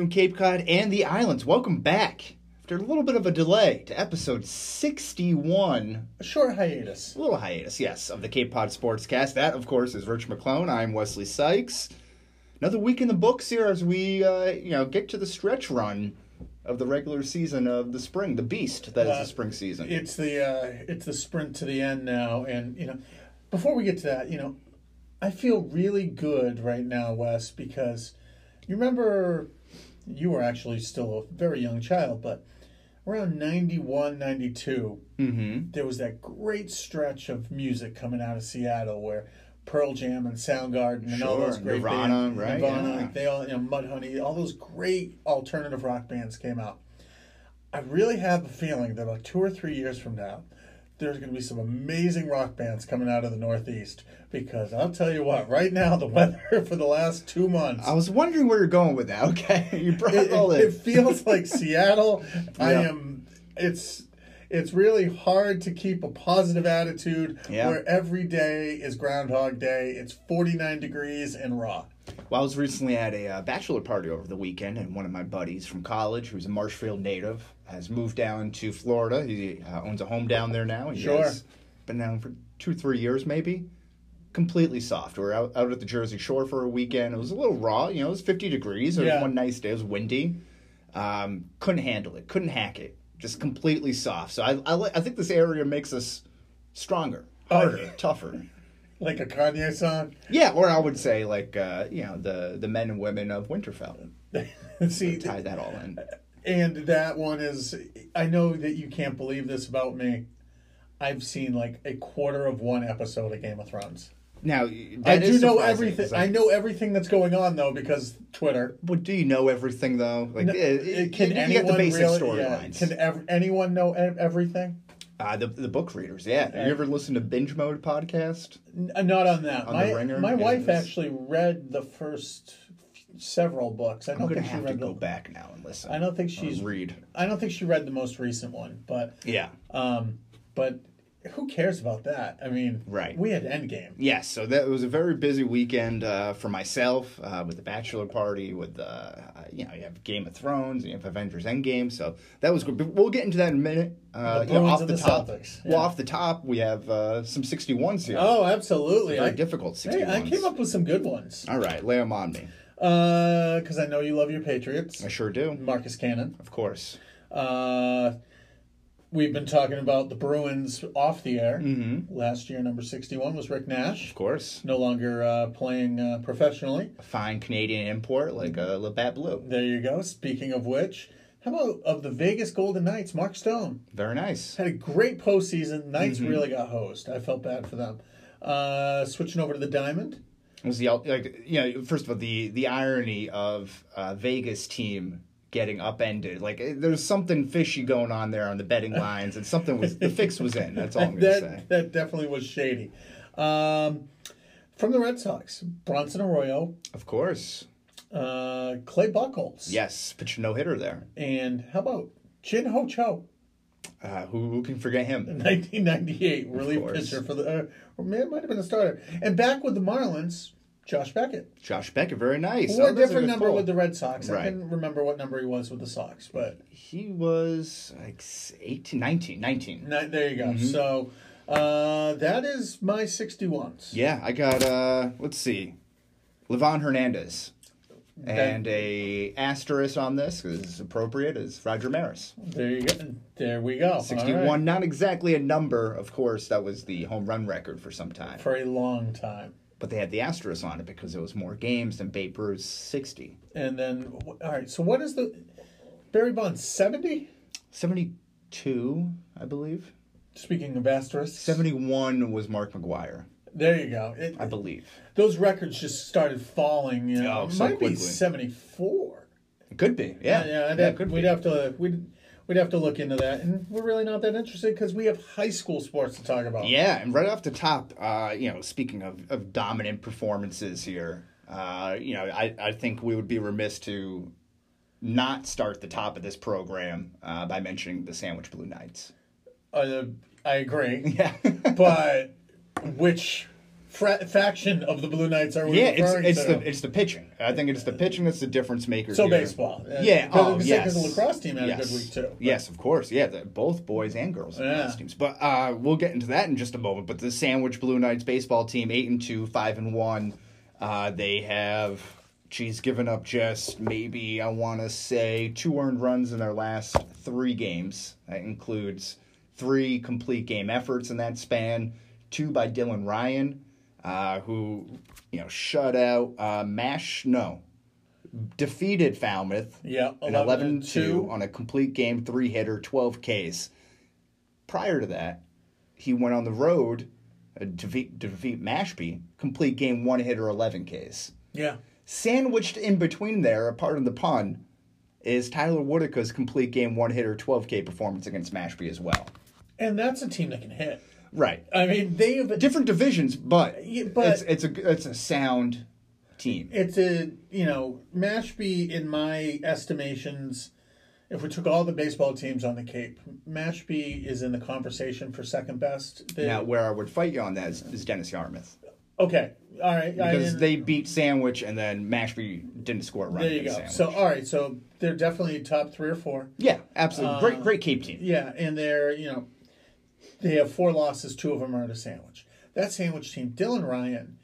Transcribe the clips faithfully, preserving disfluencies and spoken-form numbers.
from Cape Cod and the islands. Welcome back after a little bit of a delay to episode sixty-one. A short hiatus. A little hiatus, yes, of the Cape Cod Sportscast. That, of course, is Rich McClone. I'm Wesley Sykes. Another week in the books here as we, uh, you know, get to the stretch run of the regular season of the spring, the beast that uh, is the spring season. It's the uh, it's the sprint to the end now, and you know, before we get to that, you know, I feel really good right now, Wes, because you remember you were actually still a very young child, but around ninety-one, ninety-two, mm-hmm. there was that great stretch of music coming out of Seattle where Pearl Jam and Soundgarden and sure. all those great Nirvana, bands, right? Nirvana, Yeah. they all, you know, Mudhoney, all those great alternative rock bands came out. I really have a feeling that about two or three years from now, there's going to be some amazing rock bands coming out of the Northeast. Because I'll tell you what, right now the weather for the last two months. I was wondering where you're going with that. Okay, you brought it, all it, in. it feels like Seattle. I Yeah. am. It's. It's really hard to keep a positive attitude Yeah. where every day is Groundhog Day. It's forty-nine degrees and raw. Well, I was recently at a uh, bachelor party over the weekend, and one of my buddies from college, who's a Marshfield native, has moved down to Florida. He uh, owns a home down there now. He Sure. has been down for two, three years maybe. Completely soft. We were out, out at the Jersey Shore for a weekend. It was a little raw. You know, it was fifty degrees. It Yeah. was one nice day. It was windy. Um, couldn't handle it. Couldn't hack it. Just completely soft. So I, I, li- I think this area makes us stronger, harder, Oh. tougher. Like a Kanye song. Yeah, or I would say like, uh, you know, the, the men and women of Winterfell. See, Tie that all in. and that one is, I know that you can't believe this about me. I've seen like a quarter of one episode of Game of Thrones. Now, I that do is know surprising, everything. 'cause I know everything that's going on though because Twitter. But do you know everything though? Like, No, it, it, can you, anyone you got the basic really, yeah, storylines. Can ev- anyone know e- everything? Uh, the the book readers, yeah. Have you ever listened to Binge Mode podcast? N- Not on that. On my The Ringer? my Yeah, wife it's- actually read the first several books. I I'm don't gonna think she have to read go the, back now and listen. I don't think or she's read. I don't think she read the most recent one, but Yeah, um, but who cares about that? I mean, Right. We had Endgame. yes. So that was a very busy weekend uh, for myself uh, with the bachelor party. With uh, you know, you have Game of Thrones, and you have Avengers Endgame. So that was good. But we'll get into that in a minute. Uh, The you know, Bruins off and the the top. Celtics, Well, yeah. off the top, we have uh, some sixty-ones here. Oh, absolutely. Very I, difficult hey, sixty-ones. I came up with some good ones. All right, lay them on me. Because I know you love your Patriots. I sure do. Marcus Cannon. Of course. Uh, we've been talking about the Bruins off the air. Mm-hmm. Last year, number sixty-one was Rick Nash. Of course. No longer uh, playing uh, professionally. A fine Canadian import like a Labatt Blue. There you go. Speaking of which, how about of the Vegas Golden Knights, Mark Stone? Very nice. Had a great postseason. Knights Mhm. really got hosed. I felt bad for them. Uh, switching over to the Diamond. It was the like you know first of all the the irony of uh, Vegas team getting upended. Like there's something fishy going on there on the betting lines, and something was the fix was in. That's all I'm gonna that, say. That definitely was shady. Um, from the Red Sox, Bronson Arroyo, Of course. uh, Clay Buchholz. Yes, pitch no hitter there. And how about Jin Ho Cho, Uh, who, who can forget him? nineteen ninety-eight relief course. pitcher for the, uh, or man, it might have been a starter. And back with the Marlins, Josh Beckett. Josh Beckett, very nice. Who wore Oh, a that's different good number pull. with the Red Sox. I Right. couldn't remember what number he was with the Sox, but He was like eighteen, nineteen, nineteen. ni- there you go. Mm-hmm. So uh, that is my sixty-ones. Yeah, I got, uh, let's see, Levon Hernandez. That- And a asterisk on this, because it's appropriate, is Roger Maris. There you go. There we go. All sixty-one, right. not exactly a number, of course. That was the home run record for some time. For a long time. But they had the asterisk on it because it was more games than Babe Ruth's sixty. And then, all right, so what is the, Barry Bonds, seventy? seventy-two, I believe. Speaking of asterisks. seventy-one was Mark McGuire, There you go. It, I believe. those records just started falling. You know, Oh, it so might be quickly. seventy-four. It could be, yeah. yeah. I'd yeah have- it could we'd be. have to we'd we'd have to look into that, and we're really not that interested because we have high school sports to talk about. Yeah, and right off the top, uh, you know, speaking of, of dominant performances here, uh, you know, I, I think we would be remiss to not start the top of this program uh, by mentioning the Sandwich Blue Knights. Uh, I agree, Yeah. but which fra- faction of the Blue Knights are we Yeah, it's referring it's to? the it's the pitching. I think it's the pitching that's the difference maker. So here. baseball. Yeah. Because Oh, the yes. lacrosse team had yes. a good week too. But- Yes, of course. Yeah, the, both boys and girls lacrosse Yeah. teams. But uh, we'll get into that in just a moment. But the Sandwich Blue Knights baseball team, eight and two, five and one. Uh, they have, geez, given up just maybe I want to say two earned runs in their last three games. That includes three complete game efforts in that span. Two by Dylan Ryan, uh, who you know shut out uh, Mash. No, defeated Falmouth. Yeah, an eleven two on a complete game three hitter, twelve Ks. Prior to that, he went on the road uh, to defeat, to defeat Mashpee, complete game one hitter, eleven Ks. Yeah. Sandwiched in between there, a part of the pun, is Tyler Woodica's complete game one hitter, twelve K performance against Mashpee as well. And that's a team that can hit. Right. I mean, they have a Different divisions, but, Yeah, but- it's it's a it's a sound team. It's a, you know, Mashpee, in my estimations, if we took all the baseball teams on the Cape, Mashpee is in the conversation for second best. They, Now, where I would fight you on that is, is Dennis Yarmouth. okay, all right. I Because didn't- they beat Sandwich and then Mashpee didn't score a run there you against go. Sandwich. So, all right, so they're definitely top three or four. yeah, absolutely. Uh, great great Cape team. Yeah, and they're, you know, they have four losses, two of them are to Sandwich. That Sandwich team, Dylan Ryan,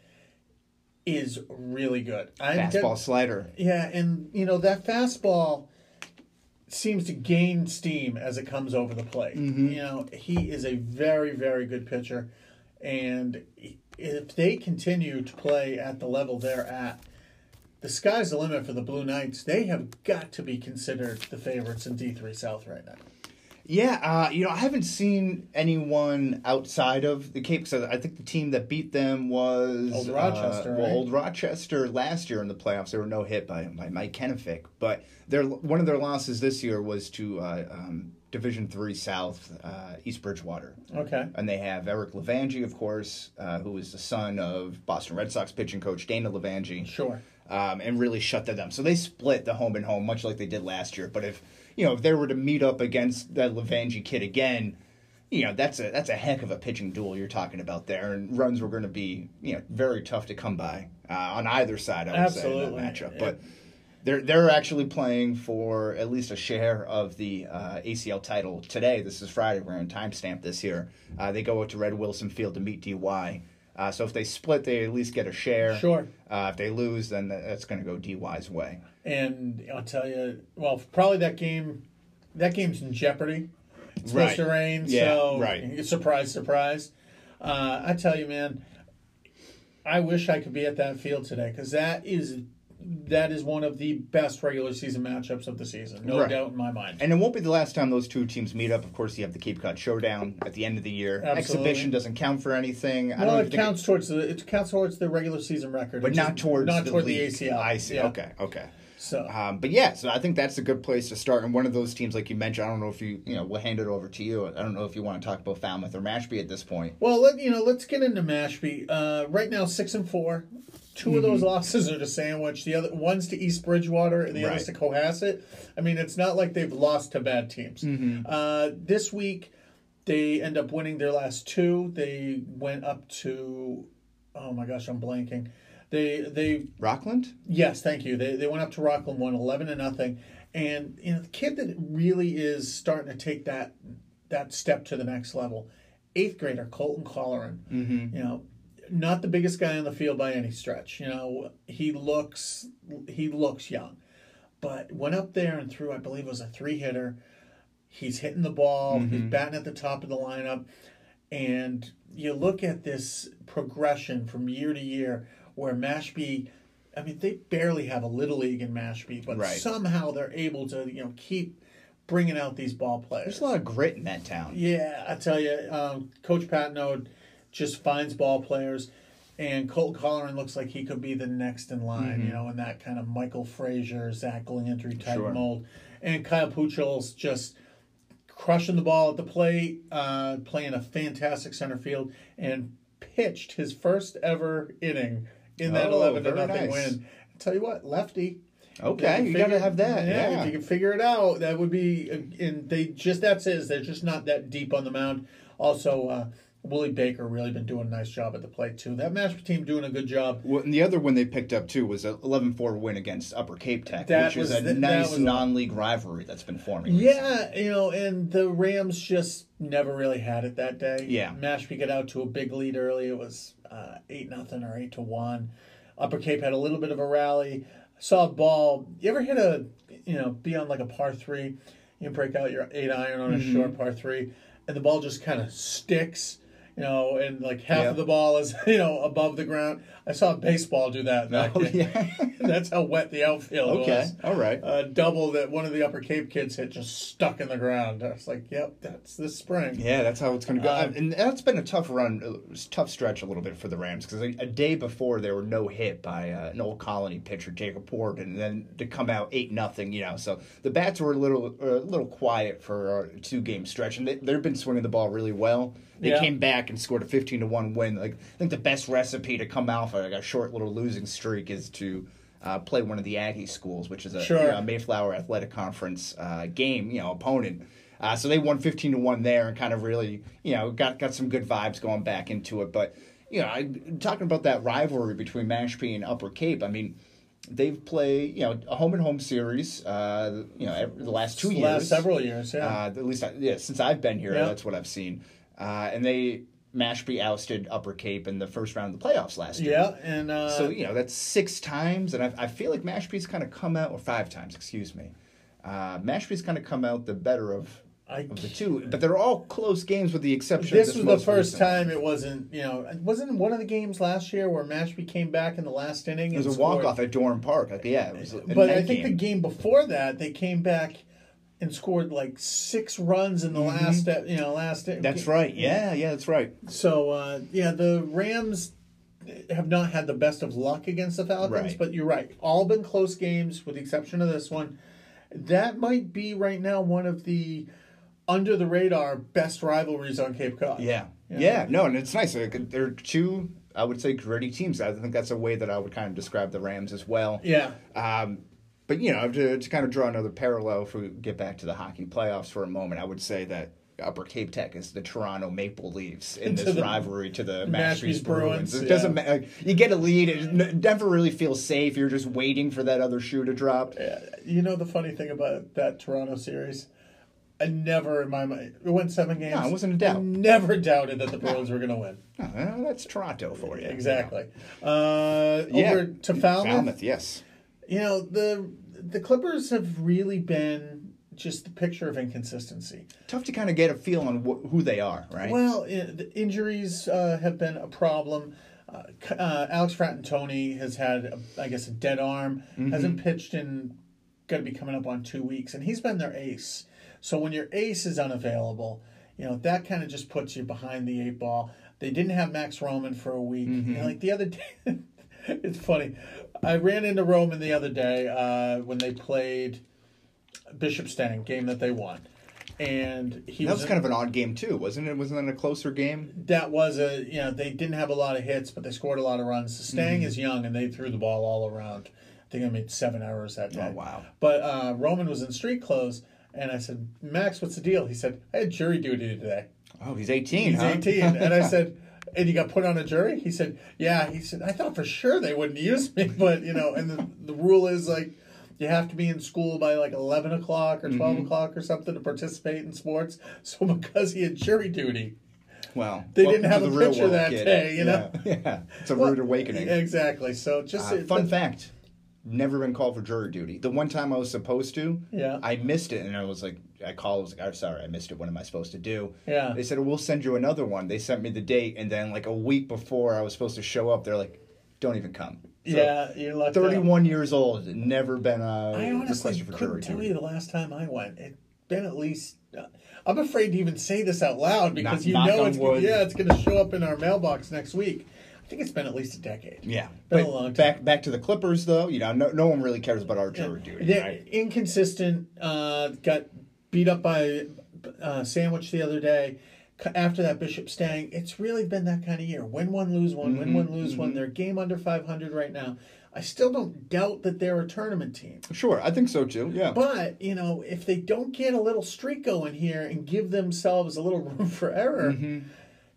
is really good. I Fastball slider. Yeah, and you know that fastball seems to gain steam as it comes over the plate. Mm-hmm. You know, he is a very, very good pitcher, and if they continue to play at the level they're at, the sky's the limit for the Blue Knights. They have got to be considered the favorites in D three South right now. Yeah, uh, you know, I haven't seen anyone outside of the Cape. So I think the team that beat them was Old Rochester, Uh, well, right? Old Rochester last year in the playoffs. They were no hit by by Mike Kenefick, but their one of their losses this year was to uh, um, Division Three South uh, East Bridgewater. Okay. And they have Eric Levangie, of course, uh, who is the son of Boston Red Sox pitching coach Dana Levangie. Sure. Um, and really shut that down. So they split the home and home, much like they did last year. But if you know if they were to meet up against that Levangie kid again, you know that's a that's a heck of a pitching duel you're talking about there, and runs were going to be you know very tough to come by uh, on either side. I would Absolutely. say in that matchup, but. They're they're actually playing for at least a share of the uh, A C L title today. This is Friday. We're on timestamp this here. Uh, they go out to Red Wilson Field to meet D Y. Uh, so if they split, they at least get a share. Sure. Uh, if they lose, then that's going to go D Y's way. And I'll tell you, well, probably that game, that game's in jeopardy. It's Right. supposed to rain, Yeah, so right. surprise, surprise. Uh, I tell you, man, I wish I could be at that field today because that is that is one of the best regular season matchups of the season, no Right. doubt in my mind. And it won't be the last time those two teams meet up. Of course, you have the Cape Cod Showdown at the end of the year. Absolutely. Exhibition doesn't count for anything. I Well, don't it even think counts towards the it counts towards the regular season record, but It not just- towards not the toward league. the A C L. I see. Yeah. Okay. Okay. So Um, but yeah, so I think that's a good place to start. And one of those teams, like you mentioned, I don't know if you, you know, we'll hand it over to you. I don't know if you want to talk about Falmouth or Mashpee at this point. Well, let you know. Let's get into Mashpee. Uh, right now, six and four. Two of Mm-hmm. those losses are to Sandwich. The other one's to East Bridgewater, and the Right. other's to Cohasset. I mean, it's not like they've lost to bad teams. Mm-hmm. Uh, this week, they end up winning their last two. They went up to, oh my gosh, I'm blanking. They they Rockland? Yes, thank you. They they went up to Rockland, won eleven to nothing, and you know the kid that really is starting to take that that step to the next level, eighth grader Colton Colleran. Mm-hmm. You know, not the biggest guy on the field by any stretch. You know, he looks he looks young, but went up there and threw, I believe it was a three hitter. He's hitting the ball. Mm-hmm. He's batting at the top of the lineup, and you look at this progression from year to year. Where Mashpee, I mean, they barely have a little league in Mashpee, but Right. somehow they're able to, you know, keep bringing out these ball players. There's a lot of grit in that town. Yeah, I tell you, um, Coach Patnode just finds ball players, and Colton Colleran looks like he could be the next in line, Mm-hmm. you know, in that kind of Michael Frazier, Zach Landry type Sure. mold. And Kyle Puchel's just crushing the ball at the plate, uh, playing a fantastic center field, and pitched his first ever inning in that Oh, eleven to very nothing nice. win. I tell you what, lefty. Okay, If you figure- got to have that. Yeah. if you can figure it out, that would be. And they just that's it. They're just not that deep on the mound. Also, uh, Willie Baker really been doing a nice job at the plate, too. That Mashpee team doing a good job. Well, and the other one they picked up, too, was an eleven four win against Upper Cape Tech, That which was is a the- that nice was- non-league rivalry that's been forming. Yeah, you know, and the Rams just never really had it that day. Yeah. Mashpee got out to a big lead early. It was uh, eight nothing or eight to one. Upper Cape had a little bit of a rally. Saw a ball. You ever hit a, you know, be on like a par three, you break out your eight iron on a Mm-hmm. short par three, and the ball just kind of sticks, you know, and like half Yep. of the ball is, you know, above the ground. I saw a baseball do that. that Oh, day. yeah. That's how wet the outfield Okay, was. all right. A double that one of the Upper Cape kids hit just stuck in the ground. I was like, yep, that's this spring. Yeah, that's how it's going to go. Um, and that's been a tough run, a tough stretch a little bit for the Rams because a, a day before they were no hit by uh, an old Colony pitcher, Jacob Ward, and then to come out eight nothing, you know. So the bats were a little a little quiet for a two game stretch, and they, they've been swinging the ball really well. They Yeah. came back and scored a fifteen to one win. Like I think the best recipe to come out for like a short little losing streak is to uh, play one of the Aggie schools, which is a Sure. you know, Mayflower Athletic Conference uh, game, you know, opponent. Uh, so they won fifteen to one there and kind of really, you know, got got some good vibes going back into it. But, you know, I, talking about that rivalry between Mashpee and Upper Cape, I mean, they've played, you know, a home and home series, uh, you know, every, the last two The years. last several years, yeah. Uh, at least, I, yeah, since I've been here, Yeah. that's what I've seen. Uh, and they, Mashpee ousted Upper Cape in the first round of the playoffs last year. yeah, and uh, So, you know, that's six times, and I, I feel like Mashpee's kind of come out, or five times, excuse me. Uh, Mashpee's kind of come out the better of, I, of the two, but they're all close games with the exception this of was this the most first recent. time it wasn't, you know, wasn't one of the games last year where Mashpee came back in the last inning. It was and a scored. walk-off at Durham Park. Like, yeah, it was a But I night think game. the game before that, they came back and scored like six runs in the last, uh, you know, last. Mm-hmm. That's right. Yeah, yeah, that's right. So uh, yeah, the Rams have not had the best of luck against the Falcons, Right. but you're right. All been close games, with the exception of this one. That might be right now one of the under the radar best rivalries on Cape Cod. Yeah. Yeah. Yeah, no, and it's nice. Like, they're two, I would say, gritty teams. I think that's a way that I would kind of describe the Rams as well. Yeah. Um, but, you know, to, to kind of draw another parallel, if we get back to the hockey playoffs for a moment, I would say that Upper Cape Tech is the Toronto Maple Leafs in To this the rivalry to the Mashpee's Mashpee's Bruins. Bruins, It yeah. doesn't matter. Like, you get a lead, it never really feels safe. You're just waiting for that other shoe to drop. Yeah. You know the funny thing about that Toronto series? I never in my mind it went seven games. No, it wasn't a doubt. I never doubted that the Bruins were going to win. Oh, well, that's Toronto for you. Exactly. Uh, Yeah. Over to Falmouth. Falmouth, yes. You know, the the Clippers have really been just the picture of inconsistency. Tough to kind of get a feel on wh- who they are, right? Well, i- the injuries uh, have been a problem. Uh, C- uh, Alex Fratantoni has had, a, I guess, a dead arm. Mm-hmm. Hasn't pitched in, got to be coming up on two weeks, and he's been their ace. So when your ace is unavailable, you know that kind of just puts you behind the eight ball. They didn't have Max Roman for a week. Mm-hmm. You know, like the other day, it's funny. I ran into Roman the other day uh, when they played Bishop Stang, game that they won. And he that was, was kind of an odd game too, wasn't it? Wasn't it a closer game? that was a you know they didn't have a lot of hits, but they scored a lot of runs. Stang Mm-hmm. is young, and they threw the ball all around. I think I made seven errors that day. Oh, wow. But uh, Roman was in street clothes, and I said, "Max, what's the deal?" He said, "I had jury duty today." Oh, he's eighteen, He's huh? eighteen, and I said, "And you got put on a jury?" He said, "Yeah." He said, "I thought for sure they wouldn't use me, but you know." And the the rule is like you have to be in school by like eleven o'clock or twelve Mm-hmm. o'clock or something to participate in sports. So because he had jury duty. Well, They welcome didn't have to a the real pitcher world, that kid. day, you know? Yeah, yeah. It's a Well, rude awakening. Exactly. So just Uh, fun fact: never been called for jury duty. The one time I was supposed to, Yeah. I missed it, and I was like, I called. I was like, I'm sorry, I missed it. What am I supposed to do? Yeah. They said, we'll send you another one. They sent me the date, and then like a week before I was supposed to show up, they're like, don't even come. So, Yeah, you're lucky. thirty-one years old, never been uh, I honestly requested for couldn't jury tell duty. you the last time I went. It's been at least. Uh, I'm afraid to even say this out loud because Knock- you knock know on it's wood. yeah it's going to show up in our mailbox next week. I think it's been at least a decade. Yeah, Been but a long time. back back to the Clippers though. You know, no, no one really cares about our jury duty, They're right? inconsistent. Uh, got beat up by uh, Sandwich the other day. C- After that Bishop Stang, it's really been that kind of year. Win one, lose one. Win one, lose one. They're game under five hundred right now. I still don't doubt that they're a tournament team. Sure, I think so too. Yeah. But, you know, if they don't get a little streak going here and give themselves a little room for error,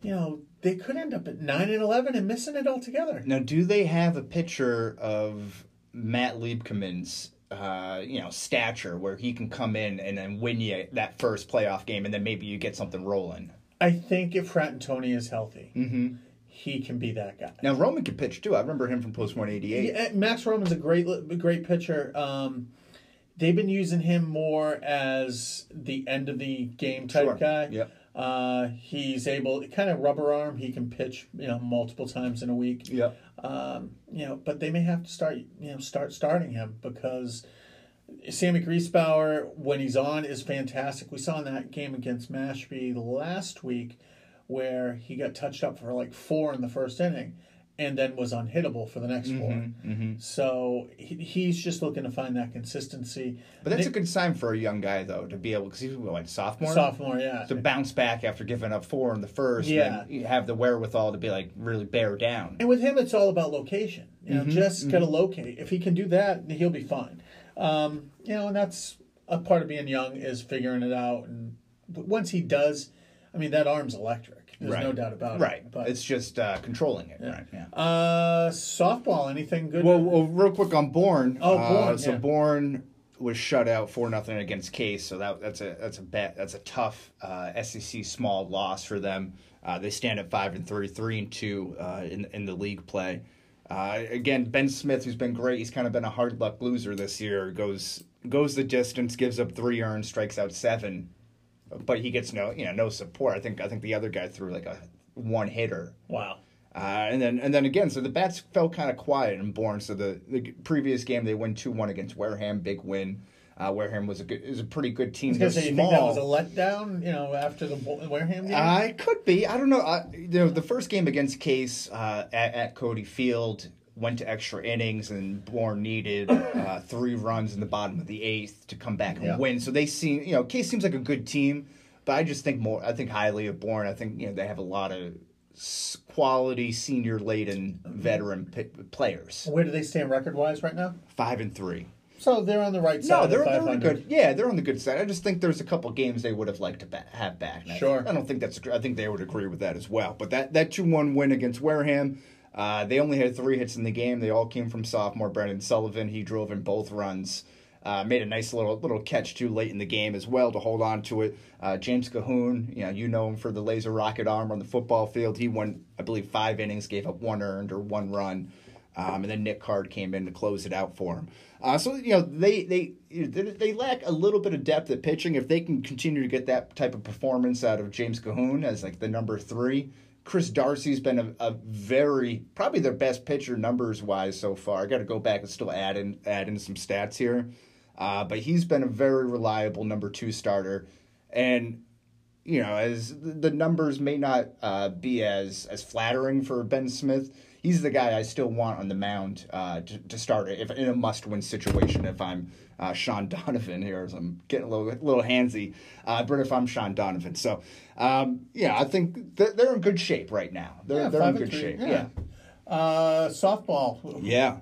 you know, they could end up at nine and eleven and missing it altogether. Now, do they have a picture of Matt Liebkman's, uh, you know, stature where he can come in and then win you that first playoff game, and then maybe you get something rolling? I think if Fratantoni is healthy, Mm-hmm. he can be that guy. Now, Roman can pitch, too. I remember him from Post one eighty-eight. Yeah, Max Roman's a great, great pitcher. Um, they've been using him more as the end of the game type Sure. guy. Yep. Uh, he's able, kind of rubber arm. He can pitch, you know, multiple times in a week. Yep. Um, you know, but they may have to start, you know, start starting him because Sammy Griesbauer, when he's on, is fantastic. We saw in that game against Mashpee last week where he got touched up for like four in the first inning and then was unhittable for the next four. Mm-hmm. So he, he's just looking to find that consistency. But that's Nick, a good sign for a young guy, though, to be able, because he's what, sophomore? sophomore, yeah. To bounce back after giving up four in the first, Yeah. and then have the wherewithal to be like really bear down. And with him, it's all about location. You know, Mm-hmm, just mm-hmm. got to locate. If he can do that, he'll be fine. Um, you know, and that's a part of being young is figuring it out. And once he does, I mean, that arm's electric. There's Right. no doubt about Right. it. But It's just uh, controlling it. yeah. Right. Yeah. Uh, softball, anything good? Well, well, real quick on Bourne. Oh, Uh, Bourne, so yeah. Bourne was shut out four nothing against Case. So that that's a that's a bet that's a tough uh, S E C small loss for them. Uh, they stand at five and three, three and two uh, in in the league play. Uh, again, Ben Smith, who's been great, he's kind of been a hard luck loser this year. Goes goes the distance, gives up three earned, strikes out seven, but he gets no you know no support. I think I think the other guy threw like a one hitter. Wow. Uh, and then and then again, so the bats felt kind of quiet in Bourne. So the, the previous game they win two one against Wareham, big win. Uh, Wareham was a good is a pretty good team. I was gonna They're say, you small. think that was a letdown, you know, after the Wareham game? I could be. I don't know. I, you know, the first game against Case uh, at, at Cody Field went to extra innings, and Bourne needed uh, three runs in the bottom of the eighth to come back and Yeah. win. So they seem, you know, Case seems like a good team, but I just think more. I think highly of Bourne. I think you know they have a lot of s- quality senior laden veteran p- players. Where do they stand record-wise right now? Five and three. So they're on the right side No, of they're the they're five on the hundred. good. Yeah, they're on the good side. I just think there's a couple games they would have liked to ba- have back. And I- Sure. I don't think that's. I think they would agree with that as well. But that that two one win against Wareham, uh, they only had three hits in the game. They all came from sophomore Brendan Sullivan. He drove in both runs. Uh, made a nice little little catch too late in the game as well to hold on to it. Uh, James Cahoon, you know, you know him for the laser rocket arm on the football field. He won, I believe, five innings, gave up one earned or one run. Um, and then Nick Card came in to close it out for him. Uh, so you know they they they lack a little bit of depth at pitching. If they can continue to get that type of performance out of James Cahoon as like the number three, Chris Darcy's been a, a very probably their best pitcher numbers wise so far. I got to go back and still add in add in some stats here, uh, but he's been a very reliable number two starter, and you know as the numbers may not uh, be as as flattering for Ben Smith. He's the guy I still want on the mound uh, to, to start if in a must-win situation. If I'm uh, Sean Donovan here, as I'm getting a little little handsy, uh, but if I'm Sean Donovan, so um, yeah, I think they're, they're in good shape right now. They're Yeah, they're in five good and three, shape. yeah. Yeah, Uh, softball. yeah.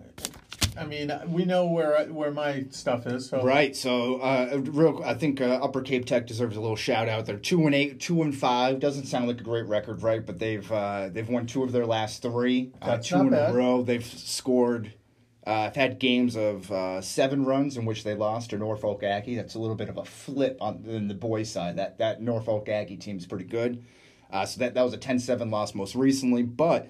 I mean, we know where where my stuff is. So Right. So, uh, real, I think uh, Upper Cape Tech deserves a little shout out. They're two and eight, two and five. Doesn't sound like a great record, right? But they've uh, they've won two of their last three. Uh, That's two not in bad. a row. They've scored. Uh, I've had games of uh, seven runs in which they lost to Norfolk Aggie. That's a little bit of a flip on in the boys' side. That that Norfolk Aggie team's pretty good. Uh, so that that was a ten seven loss most recently, but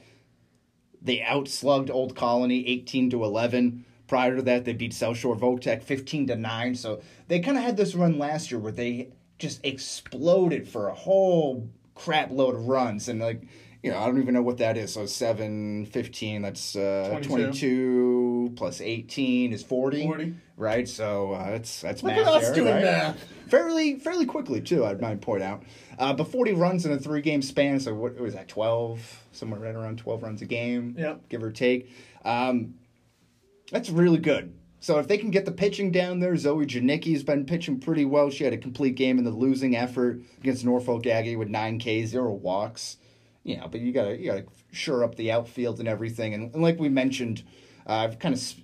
they outslugged Old Colony eighteen to eleven. Prior to that, they beat South Shore Votech fifteen to nine. So they kind of had this run last year where they just exploded for a whole crap load of runs. And, like, you know, I don't even know what that is. So seven, fifteen, that's uh, twenty-two. twenty-two plus eighteen is forty. forty. Right? So uh, that's that's Look math at us there, doing right? math. Fairly, fairly quickly, too, I might point out. Uh, but forty runs in a three-game span, so what was that, twelve? Somewhere right around twelve runs a game, Yep. give or take. Um, that's really good. So if they can get the pitching down there, Zoe Janicki's been pitching pretty well. She had a complete game in the losing effort against Norfolk Aggie with nine Ks, zero walks. You know, but you gotta you gotta shore up the outfield and everything. And, and like we mentioned, uh, I've kind of s-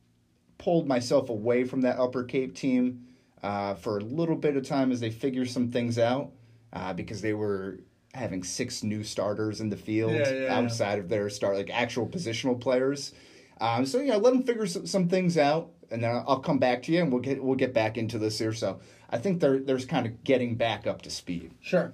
pulled myself away from that Upper Cape team uh, for a little bit of time as they figure some things out uh, because they were having six new starters in the field Yeah, yeah, outside yeah. of their start, like actual positional players. Um, so you know, let them figure some, some things out, and then I'll come back to you, and we'll get we'll get back into this here. So I think they're there's kind of getting back up to speed. Sure.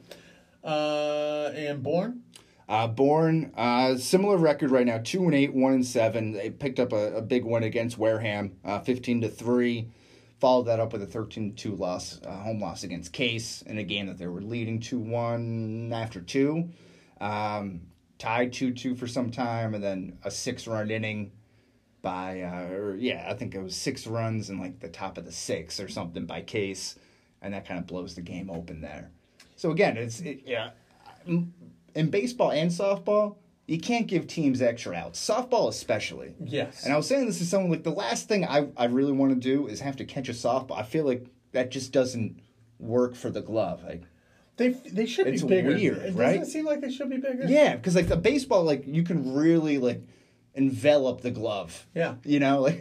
Uh, and Bourne? Uh, Bourne, uh, similar record right now, two and eight, one and seven. They picked up a, a big win against Wareham, uh, fifteen to three. Followed that up with a thirteen to two loss, uh, home loss against Case in a game that they were leading two one after two. Um, tied two two for some time, and then a six-run inning by, uh, or yeah, I think it was six runs in like the top of the sixth or something by Case, and that kind of blows the game open there. So again, it's it, yeah, in baseball and softball, you can't give teams extra outs. Softball especially. Yes. And I was saying this to someone, like, the last thing I, I really want to do is have to catch a softball. I feel like that just doesn't work for the glove. Like, They they should It's be bigger. weird, Doesn't right? it seem like they should be bigger? yeah, because, like, the baseball, like, you can really, like, envelop the glove. Yeah. You know? Like,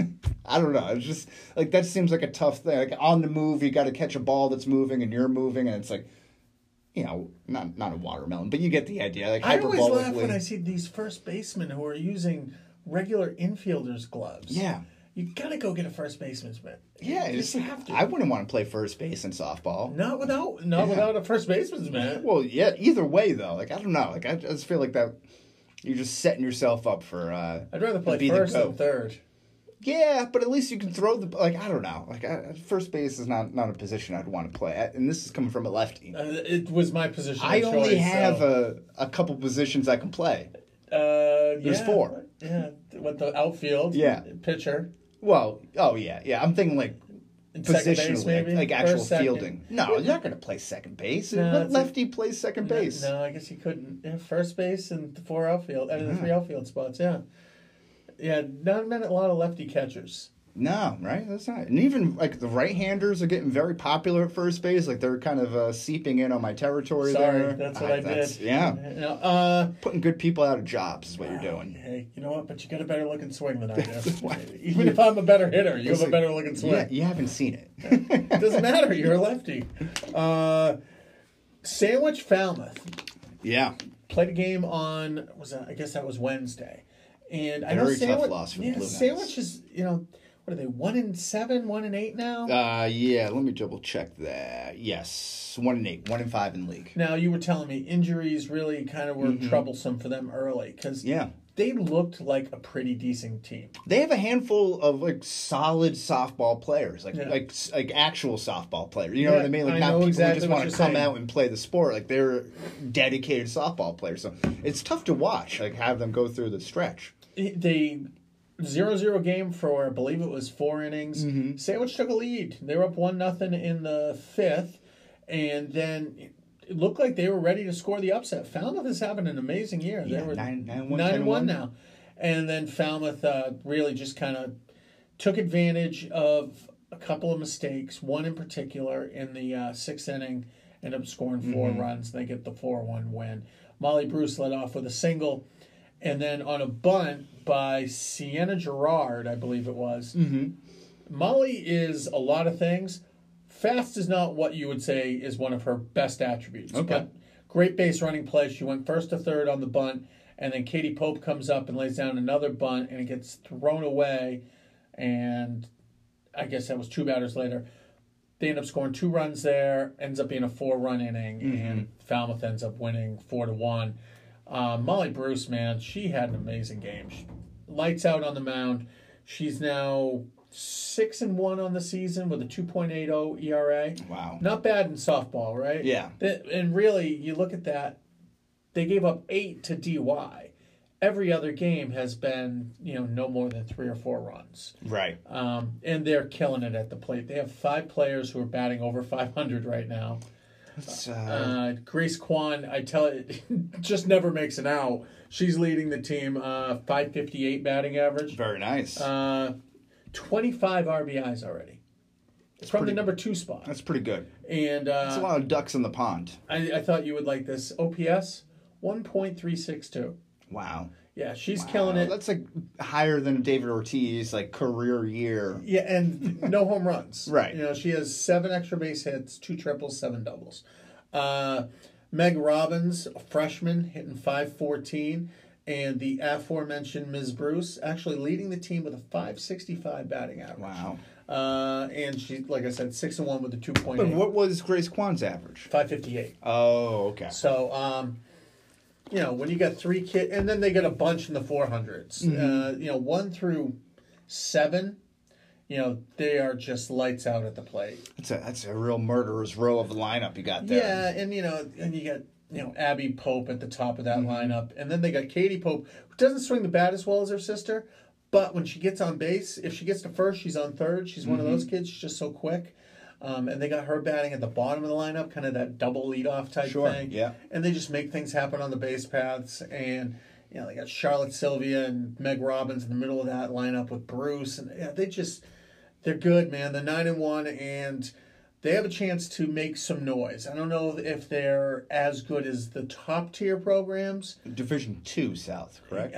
I don't know. It's just, like, that seems like a tough thing. Like, on the move, you got to catch a ball that's moving and you're moving, and it's like, you know, not not a watermelon, but you get the idea. Like, I always laugh hyperbolically. when I see these first basemen who are using regular infielders' gloves. Yeah. You gotta go get a first baseman's mitt. Yeah, you it's just have to. I wouldn't want to play first base in softball. Not without not Yeah. without a first baseman's mitt. Well, yeah, either way, though. Like, I don't know. Like, I just feel like that you're just setting yourself up for, uh... I'd rather to play be the first than goat. third. Yeah, but at least you can throw the... Like, I don't know. Like, I, first base is not, not a position I'd want to play at, and this is coming from a lefty. Uh, it was my position. I of only choice, have so. a, a couple positions I can play. Uh, There's yeah, four. Yeah, with the outfield. Yeah. Pitcher. Well, oh, yeah, yeah. I'm thinking, like, Second base, positionally, maybe? like, like actual First, second. fielding. No, you're not going to play second base. No, Let it's a- lefty plays second base. No, I guess he couldn't. Yeah, first base and the four outfield, and the three outfield spots. Yeah, yeah. Not many, a lot of lefty catchers. No, right? That's not. And even like the right-handers are getting very popular at first base. Like they're kind of uh, seeping in on my territory Sorry, there. that's what I- I, that's- did. Yeah, You know, uh, putting good people out of jobs is what you're doing. hey, you know what? But you got a better looking swing than I do. why- Even if I'm a better hitter, you have a like- better looking swing. Yeah, you haven't seen it. Doesn't matter. You're a lefty. Uh, Sandwich Falmouth yeah, played a game on. Was that, I guess that was Wednesday, and I know Very tough Sandwich. loss for the yeah, Blue Knights. Sandwich is you know what are they one and seven, one and eight now. uh, yeah. Let me double check that. Yes, one and eight, one and five in league. Now, you were telling me injuries really kind of were Mm-hmm. troublesome for them early because Yeah, they looked like a pretty decent team. they have a handful of like solid softball players, like Yeah. like like actual softball players. You know Yeah, what I mean? Like I not know people exactly who just what want to you're come saying. out and play the sport. Like they're dedicated softball players. So it's tough to watch. Like have them go through the stretch. They zero zero game for I believe it was four innings. Mm-hmm. Sandwich took a lead. They were up one nothing in the fifth, and then it looked like they were ready to score the upset. Falmouth is having an amazing year. Yeah, they were nine- nine, one, nine ten, and one. one now, and then Falmouth uh, really just kind of took advantage of a couple of mistakes. One in particular in the uh, sixth inning, ended up scoring four Mm-hmm. runs. They get the four one win. Molly Bruce led off with a single. And then on a bunt by Sienna Gerard, I believe it was. Mm-hmm. Molly is a lot of things. Fast is not what you would say is one of her best attributes. Okay. But great base running play. She went first to third on the bunt. And then Katie Pope comes up and lays down another bunt. And it gets thrown away. And I guess that was two batters later. They end up scoring two runs there. Ends up being a four-run inning. Mm-hmm. And Falmouth ends up winning four to one. Uh, Molly Bruce, man, she had an amazing game. She, lights out on the mound. She's now six and one on the season with a two point eight oh E R A. Wow. Not bad in softball, right? Yeah. Th- And really, you look at that. They gave up eight to D Y. Every other game has been, you know, no more than three or four runs. Right. Um, and they're killing it at the plate. They have five players who are batting over five hundred right now. It's, uh, Uh, Grace Kwan, I tell it, just never makes an out. She's leading the team, uh, five fifty-eight batting average, very nice. uh, twenty-five R B Is already. From pretty- the number two spot. That's pretty good. And That's a uh, lot of ducks in the pond. I, I thought you would like this. O P S, one point three six two. Wow. Yeah, she's killing Wow, it. That's like higher than David Ortiz, like career year. Yeah, and no home runs. Right. You know, she has seven extra base hits, two triples, seven doubles. Uh, Meg Robbins, a freshman, hitting five fourteen. And the aforementioned Miz Bruce actually leading the team with a five sixty-five batting average. Wow. Uh, and she, like I said, six and one with a two point eight. But what was Grace Kwan's average? five fifty-eight. Oh, okay. So, um, you know, when you got three kids, and then they get a bunch in the four hundreds. Mm-hmm. Uh, you know, one through seven, you know, they are just lights out at the plate. That's a that's a real murderer's row of the lineup you got there. Yeah, and you know, and you got you know Abby Pope at the top of that Mm-hmm. lineup, and then they got Katie Pope, who doesn't swing the bat as well as her sister, but when she gets on base, if she gets to first, she's on third. She's one Mm-hmm. of those kids. She's just so quick. Um, and they got her batting at the bottom of the lineup, kind of that double leadoff type Sure, thing. yeah. And they just make things happen on the base paths. And you know, they got Charlotte Sylvia and Meg Robbins in the middle of that lineup with Bruce, and yeah, they just they're good, man. They're nine and one, and they have a chance to make some noise. I don't know if they're as good as the top tier programs. Division two South, correct?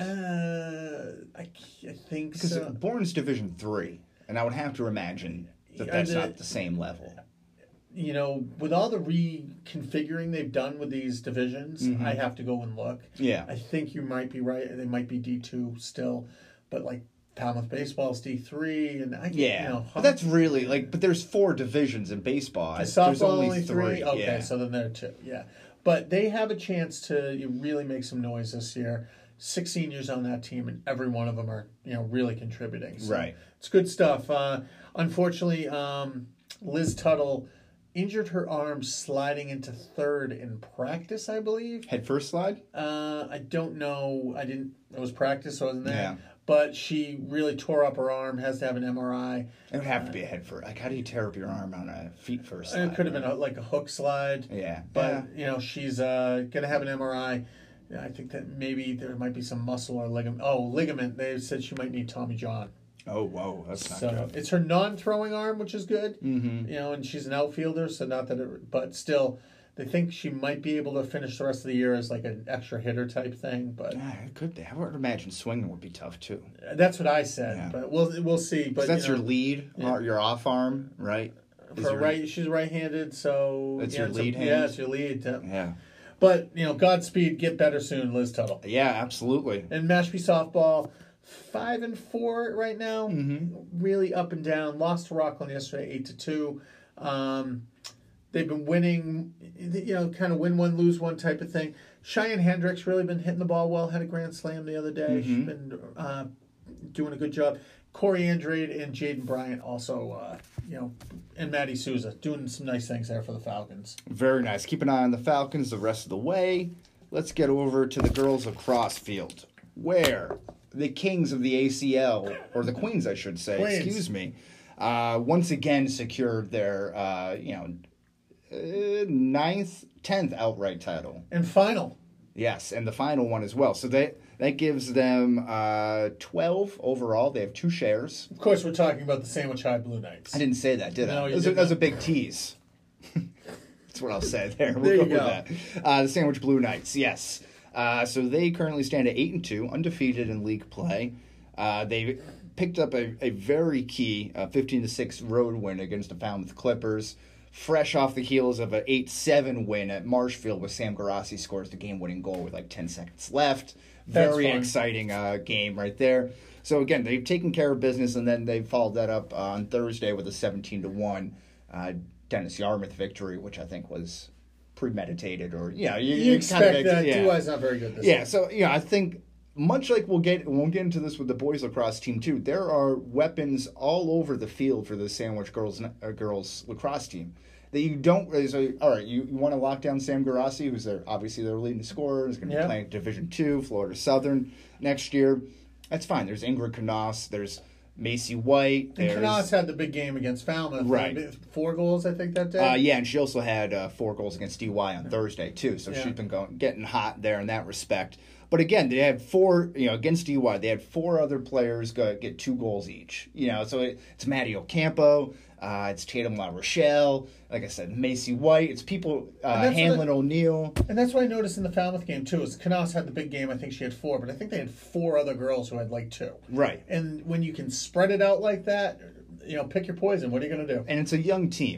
Uh, I, I think Because so. Bourne's Division three, and I would have to imagine that Yeah, that's the- not the same level. You know, with all the reconfiguring they've done with these divisions, Mm-hmm. I have to go and look. Yeah. I think you might be right. They might be D two still, but like Falmouth baseball's D three, and I Yeah, you know, but that's really like. But there's four divisions in baseball. Is There's softball only only three. three. Okay, yeah. so then there are two. Yeah, but they have a chance to you really make some noise this year. Six seniors on that team, and every one of them are you know really contributing. So Right. it's good stuff. Uh, unfortunately, um, Liz Tuttle injured her arm sliding into third in practice, I believe. Head first slide. Uh, I don't know. I didn't. It was practice, so I wasn't there. Yeah. But she really tore up her arm. Has to have an M R I. It would have to be a head first. Like, how do you tear up your arm on a feet first slide? It could have been a, like a hook slide. Yeah, But yeah. you know she's uh, gonna have an M R I. I think that maybe there might be some muscle or ligament. Oh, ligament. They said she might need Tommy John. Oh, whoa, that's not So good. it's her non-throwing arm, which is good. Mm-hmm. You know, and she's an outfielder, so not that it. But still, they think she might be able to finish the rest of the year as like an extra hitter type thing. But Yeah, it could be. I would imagine swinging would be tough too. that's what I said. Yeah. But we'll we'll see. But 'Cause that's you know, your lead, yeah. or your off arm, right? Is For your- right, she's right-handed, so That's yeah, your it's a- lead hand? Yeah, it's your lead. uh, Yeah, But you know, Godspeed, get better soon, Liz Tuttle. yeah, absolutely. And Mashpee softball, five and four right now. Mm-hmm. Really up and down. Lost to Rockland yesterday, eight to two. Um, they've been winning, you know, kind of win one, lose one type of thing. Cheyenne Hendricks really been hitting the ball well. Had a grand slam the other day. She's Mhm. been uh, doing a good job. Corey Andrade and Jaden Bryant also, uh, you know, and Maddie Souza doing some nice things there for the Falcons. Very nice. Keep an eye on the Falcons the rest of the way. Let's get over to the girls lacrosse field, where the kings of the A C L, or the queens, I should say, Queens. excuse me, uh, once again secured their, uh, you know, uh, ninth, tenth outright title. And final. Yes, and the final one as well. So that that gives them uh, twelve overall. They have two shares. Of course, we're talking about the Sandwich High Blue Knights. I didn't say that, did I? No, you that was, a, did that was a not. big tease. That's what I'll say there. We'll There you with go. that. Uh, the Sandwich Blue Knights, yes. Uh, so they currently stand at eight and two, undefeated in league play. Uh, they picked up a, a very key uh, fifteen to six road win against the Falmouth Clippers, fresh off the heels of an eight seven win at Marshfield, where Sam Garassi scores the game-winning goal with like ten seconds left. That's Very fun. exciting uh, game right there. So again, they've taken care of business, and then they followed that up on Thursday with a seventeen to one uh, Dennis Yarmouth victory, which I think was premeditated, or yeah, you, You you expect kind of, that. yeah. D Y's not very good this Yeah, year. so you know, I think much like we'll get we'll get into this with the boys lacrosse team too. There are weapons all over the field for the Sandwich girls uh, girls lacrosse team that you don't. So, all right, you, you want to lock down Sam Garassi, who's their obviously their leading scorer, is going to Yeah. be playing Division Two, Florida Southern next year. That's fine. There's Ingrid Knaus. There's Macy White. And There's Knaus had the big game against Falmouth. Right. Four goals, I think, that day. Uh, yeah, and she also had uh, four goals against D Y on Thursday too. So Yeah. she's been going getting hot there in that respect. But again, they had four, you know, against D Y, they had four other players go, get two goals each. You know, so it, it's Maddie Ocampo, uh, it's Tatum La Rochelle, like I said, Macy White. It's people, uh, And that's Hanlon what O'Neill. And that's what I noticed in the Falmouth game, too, is Knaus had the big game. I think she had four, but I think they had four other girls who had, like, two. Right. And when you can spread it out like that, you know, pick your poison. What are you going to do? And it's a young team.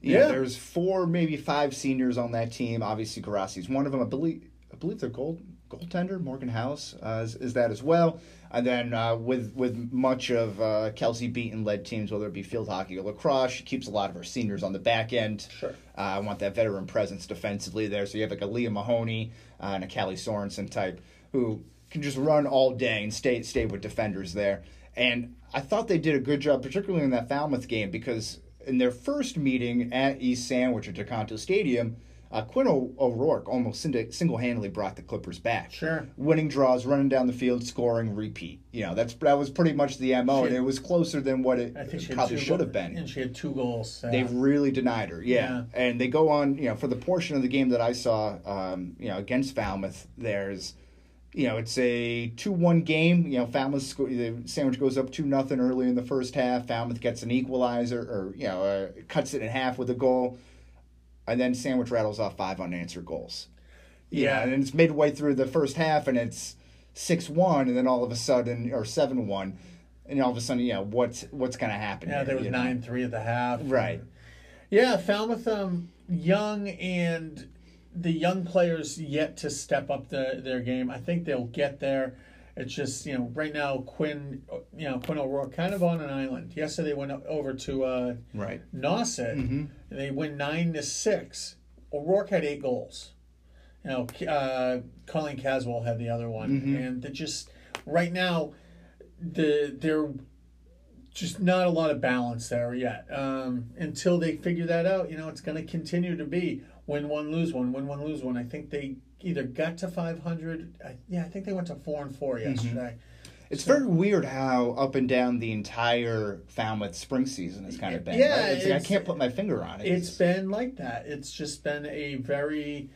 You know, Yeah. there's four, maybe five seniors on that team. Obviously, Garassi's one of them. I believe I believe their goal goaltender Morgan House uh, is, is that as well. And then uh, with with much of uh, Kelsey Beaton led teams, whether it be field hockey or lacrosse, she keeps a lot of her seniors on the back end. Sure. Uh, I want that veteran presence defensively there. So you have like a Leah Mahoney uh, and a Callie Sorensen type who can just run all day and stay stay with defenders there. And I thought they did a good job, particularly in that Falmouth game, because in their first meeting at East Sandwich at DeConto Stadium, uh, Quinn o- O'Rourke almost single-handedly brought the Clippers back. Sure. Winning draws, running down the field, scoring, repeat. You know, that's that was pretty much the M O, She- and it was closer than what it I think she probably had two should go- have been. And she had two goals. Uh, They've really denied her, yeah. Yeah. And they go on, you know, for the portion of the game that I saw, um, you know, against Falmouth, there's, you know, it's a two one game. You know, Falmouth, sco- the Sandwich goes up two nothing early in the first half. Falmouth gets an equalizer, or, you know, uh, cuts it in half with a goal. And then Sandwich rattles off five unanswered goals. Yeah. And it's midway through the first half, and it's six one, and then all of a sudden, or seven one, and all of a sudden, you know, what's, what's going to happen Yeah, here, there was you know? nine three at the half. Right. Yeah, Falmouth, um, young, and the young players yet to step up the, their game. I think they'll get there. It's just, you know, right now, Quinn, you know, Quinn O'Rourke kind of on an island. Yesterday they went over to uh, Right. Nauset. Mm-hmm. They win nine to six. O'Rourke had eight goals. You know, uh, Colleen Caswell had the other one, Mhm. and they just right now, the they're just not a lot of balance there yet. Um, until they figure that out, you know, it's going to continue to be win one, lose one, win one, lose one. I think they either got to five hundred. I, yeah, I think they went to four and four yesterday. It's So- very weird how up and down the entire Falmouth spring season has kind of been. Yeah, right? It's like I it's- can't put my finger on it. It's been like that. It's just been a very,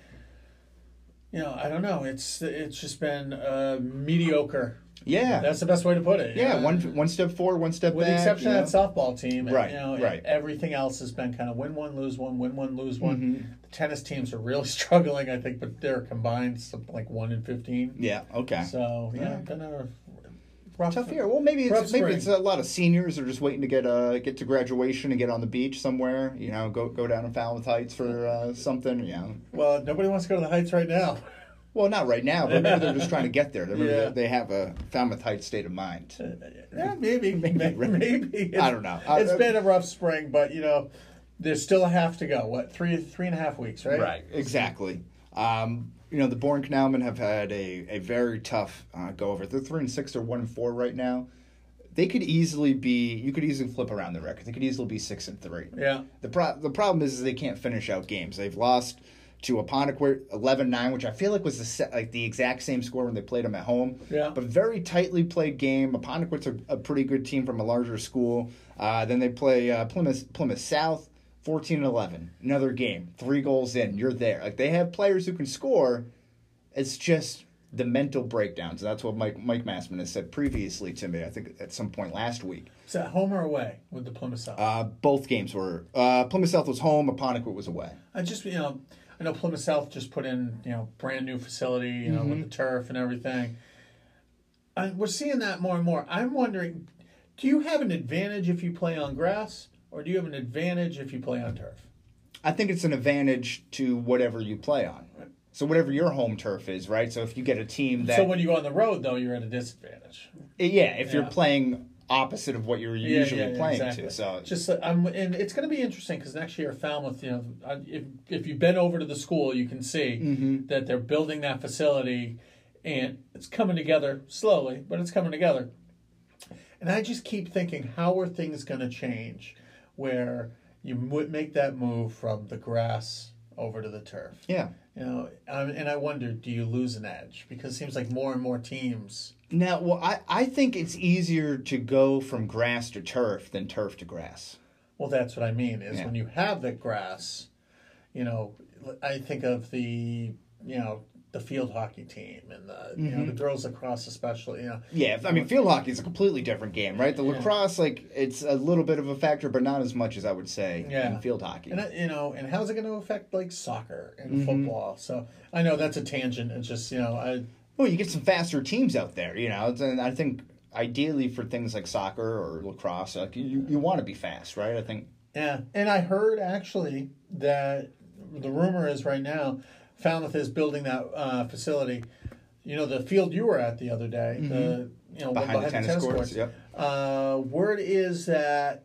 you know, I don't know. It's it's just been uh, mediocre. yeah, That's the best way to put it. yeah. Uh, One one step forward, one step with back. the exception you of that softball team, and, Right, You know, right. everything else has been kind of win one, lose one, win one, lose one. Mhm. The tennis teams are really struggling, I think, but they're combined something like one in fifteen. Yeah. Okay. So yeah, Yeah. been a rough Tough year. Well, maybe rough it's maybe spring. it's a lot of seniors are just waiting to get uh get to graduation and get on the beach somewhere. You know, go go down to Falmouth Heights for uh, something. You know. Well, nobody wants to go to the Heights right now. Well, not right now, but maybe they're just trying to get there. Maybe Yeah. they have a Falmouth Heights state of mind. Yeah, maybe, maybe, maybe. It's, I don't know. It's I- been a rough spring, but you know, there's still a half to go. What three, three and a half weeks, right? Right, exactly. Um, you know, the Bourne Canalmen have had a, a very tough uh, go over. They're three and six. They're one and four right now. They could easily be. You could easily flip around the record. They could easily be six and three. Yeah. The pro- the problem is, is they can't finish out games. They've lost to Apponequet eleven nine, which I feel like was the se- like the exact same score when they played them at home. Yeah. But very tightly played game. Apponequet's a, a pretty good team from a larger school. Uh, then they play uh, Plymouth Plymouth South. fourteen and eleven. Another game. Three goals in. You're there. Like, they have players who can score. It's just the mental breakdowns. That's what Mike Mike Massman has said previously to me, I think at some point last week. Is that home or away with the Plymouth South? Uh, both games were... Uh, Plymouth South was home. Apponequet was away. I just, you know, I know Plymouth South just put in, you know, brand new facility, you know, Mm-hmm. with the turf and everything. And we're seeing that more and more. I'm wondering, do you have an advantage if you play on grass, or do you have an advantage if you play on turf? I think it's an advantage to whatever you play on. So whatever your home turf is, right? So if you get a team that... So when you go on the road, though, you're at a disadvantage. yeah, if you're Yeah. playing opposite of what you're Yeah, usually yeah, yeah, playing exactly. to. So Just uh, I'm, and it's going to be interesting because next year Falmouth, you know, uh, if if you've been over to the school, you can see Mm-hmm. that they're building that facility, and it's coming together slowly, but it's coming together. And I just keep thinking, how are things going to change, where you mo- make that move from the grass over to the turf? yeah. You know, um, and I wonder, do you lose an edge? Because it seems like more and more teams. Now, well, I, I think it's easier to go from grass to turf than turf to grass. Well, that's what I mean, is Yeah. when you have the grass, you know, I think of the, you know, the field hockey team and the, you know, the girls lacrosse especially, you know. Yeah, I mean, field hockey is a completely different game, right? The Yeah. lacrosse, like, it's a little bit of a factor, but not as much as I would say Yeah. in field hockey. And, I- you know, and how's it going to affect, like, soccer and Mm-hmm. football? So I know that's a tangent. It's just, you know, I, Well, you get some faster teams out there, you know, and I think ideally for things like soccer or lacrosse, like, you, you want to be fast, right? I think. Yeah, and I heard actually that the rumor is right now, Falmouth is building that uh, facility. You know, the field you were at the other day, mm-hmm. the you know behind, behind the tennis, the tennis courts. courts. Yep. Uh, word is that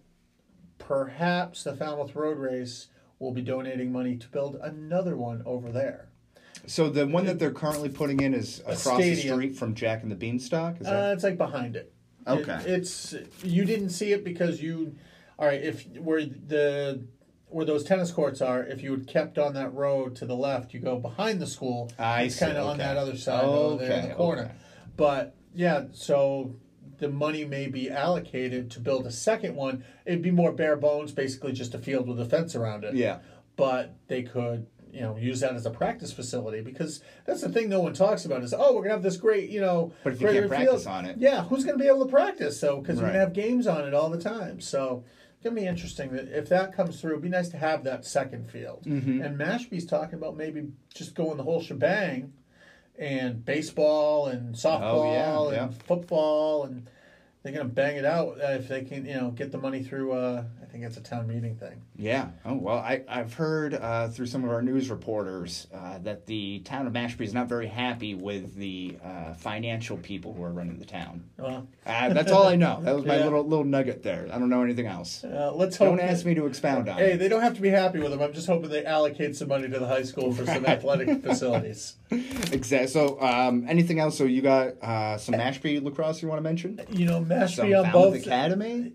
perhaps the Falmouth Road Race will be donating money to build another one over there. So the one that they're currently putting in is across the street from Jack and the Beanstalk? Is that... uh, it's like behind it. Okay. It, it's you didn't see it because you, all right. If where the where those tennis courts are, if you had kept on that road to the left, you go behind the school. I it's see. kind of Okay. on that other side okay. over there in the corner. Okay. But yeah, so the money may be allocated to build a second one. It'd be more bare bones, basically just a field with a fence around it. Yeah. But they could, you know, use that as a practice facility because that's the thing no one talks about is, oh, we're going to have this great, you know, but if you can't practice field. on it. Yeah, who's going to be able to practice? So, because right. we're going to have games on it all the time. So, it's going to be interesting that if that comes through, it'd be nice to have that second field. Mm-hmm. And Mashpee's talking about maybe just going the whole shebang and baseball and softball oh, yeah, and yeah. football and they're going to bang it out if they can, you know, get the money through, uh, I think it's a town meeting thing. Yeah. Oh, well, I, I've heard uh, through some of our news reporters uh, that the town of Mashpee is not very happy with the uh, financial people who are running the town. Well, uh, that's all I know. That was my yeah. little little nugget there. I don't know anything else. Uh, let's hope Don't ask that, me to expound on hey, it. Hey, they don't have to be happy with them. I'm just hoping they allocate some money to the high school for some athletic facilities. Exactly. So, um, anything else? So you got uh, some Mashpee lacrosse you want to mention? You know, Mashpee some on Falmouth both Academy.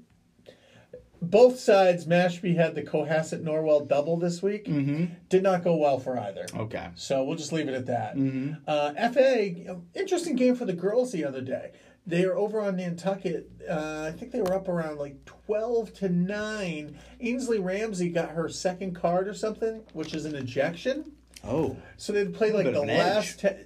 Both sides. Mashpee had the Cohasset Norwell double this week. Mm-hmm. Did not go well for either. Okay. So we'll just leave it at that. Mm-hmm. Uh, F A, interesting game for the girls the other day. They are over on Nantucket. Uh, I think they were up around like twelve to nine. Ainsley Ramsey got her second card or something, which is an ejection. Oh. So they'd play like the last ten.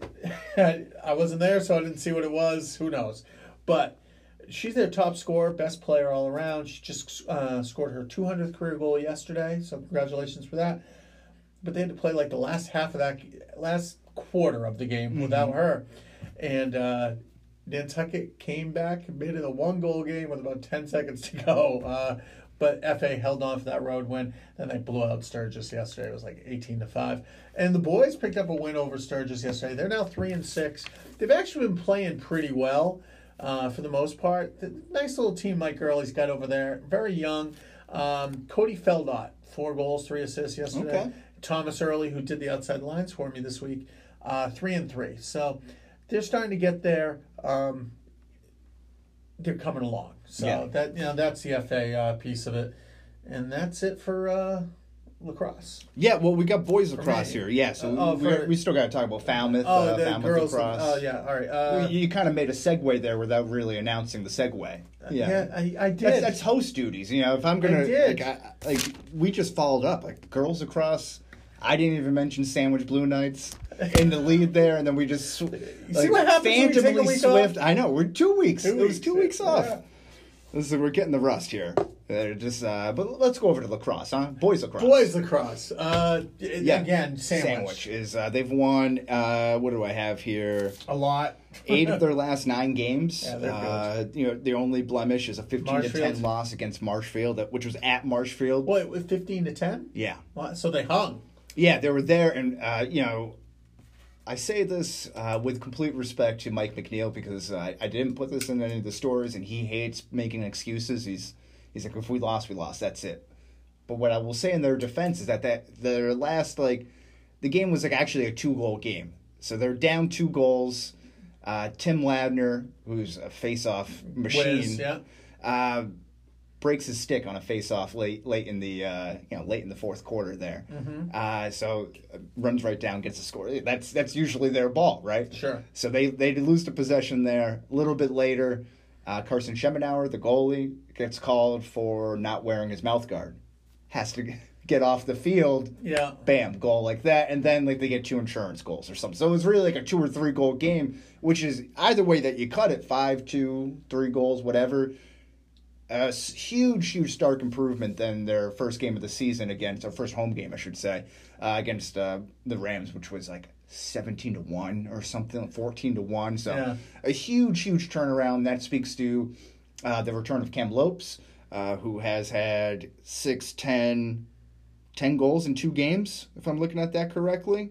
I wasn't there, so I didn't see what it was. Who knows? But she's their top scorer, best player all around. She just uh, scored her two hundredth career goal yesterday, so congratulations for that. But they had to play like the last half of that, last quarter of the game mm-hmm. without her. And uh, Nantucket came back and made it a one-goal game with about ten seconds to go. Uh, but F A held on for that road win. Then they blew out Sturgis yesterday. It was like eighteen to five. And the boys picked up a win over Sturgis yesterday. They're now three and six. They've actually been playing pretty well uh, for the most part. The nice little team Mike Gurley's got over there. Very young. Um, Cody Feldot, four goals, three assists yesterday. Okay. Thomas Early, who did the outside lines for me this week, uh, three and three. So they're starting to get there. Um, they're coming along. So yeah. that you know that's the F A uh, piece of it, and that's it for uh, lacrosse. Yeah, well, we got boys lacrosse here. Yeah, so uh, oh, we, for, we still got to talk about Falmouth. Oh, uh, the Falmouth girls. lacrosse. Oh, yeah. All right. Uh, you, you kind of made a segue there without really announcing the segue. Yeah, yeah I, I did. That's, that's host duties. You know, if I'm gonna I did. like, I, like we just followed up like girls lacrosse. I didn't even mention Sandwich Blue Knights in the lead there, and then we just you like, see what happens phantomly when we take a week swift. Off? I know we're two weeks. Two it was weeks. two weeks off. Yeah. So we're getting the rust here. Uh, just, uh, but let's go over to lacrosse, huh? Boys lacrosse. Boys lacrosse. Uh, yeah. Again, sandwich. Sandwich is uh, they've won. Uh, what do I have here? A lot. Eight of their last nine games. Yeah, they're uh, good. You know, the only blemish is a fifteen to ten loss against Marshfield, which was at Marshfield. Wait, with fifteen to ten? Yeah. So they hung. Yeah, they were there, and uh, you know, I say this uh, with complete respect to Mike McNeil because uh, I didn't put this in any of the stories, and he hates making excuses. He's he's like, if we lost, we lost. That's it. But what I will say in their defense is that, that their last like the game was like actually a two goal game, so they're down two goals. Uh, Tim Ladner, who's a face-off machine, Wiz, yeah. uh, breaks his stick on a face-off late, late in the, uh, you know, late in the fourth quarter there. Mm-hmm. Uh, so uh, runs right down, gets a score. That's that's usually their ball, right? Sure. So they they lose the possession there. A little bit later, uh, Carson Schemenauer, the goalie, gets called for not wearing his mouth guard. Has to get off the field. Yeah. Bam, goal like that, and then like they get two insurance goals or something. So it was really like a two or three goal game, which is either way that you cut it, five, two, three goals, whatever. A huge, huge stark improvement than their first game of the season against, their first home game, I should say, uh, against uh, the Rams, which was like seventeen to one or something, fourteen to one. So yeah. a huge, huge turnaround. That speaks to uh, the return of Cam Lopes. uh, who has had six, ten, ten goals in two games, if I'm looking at that correctly.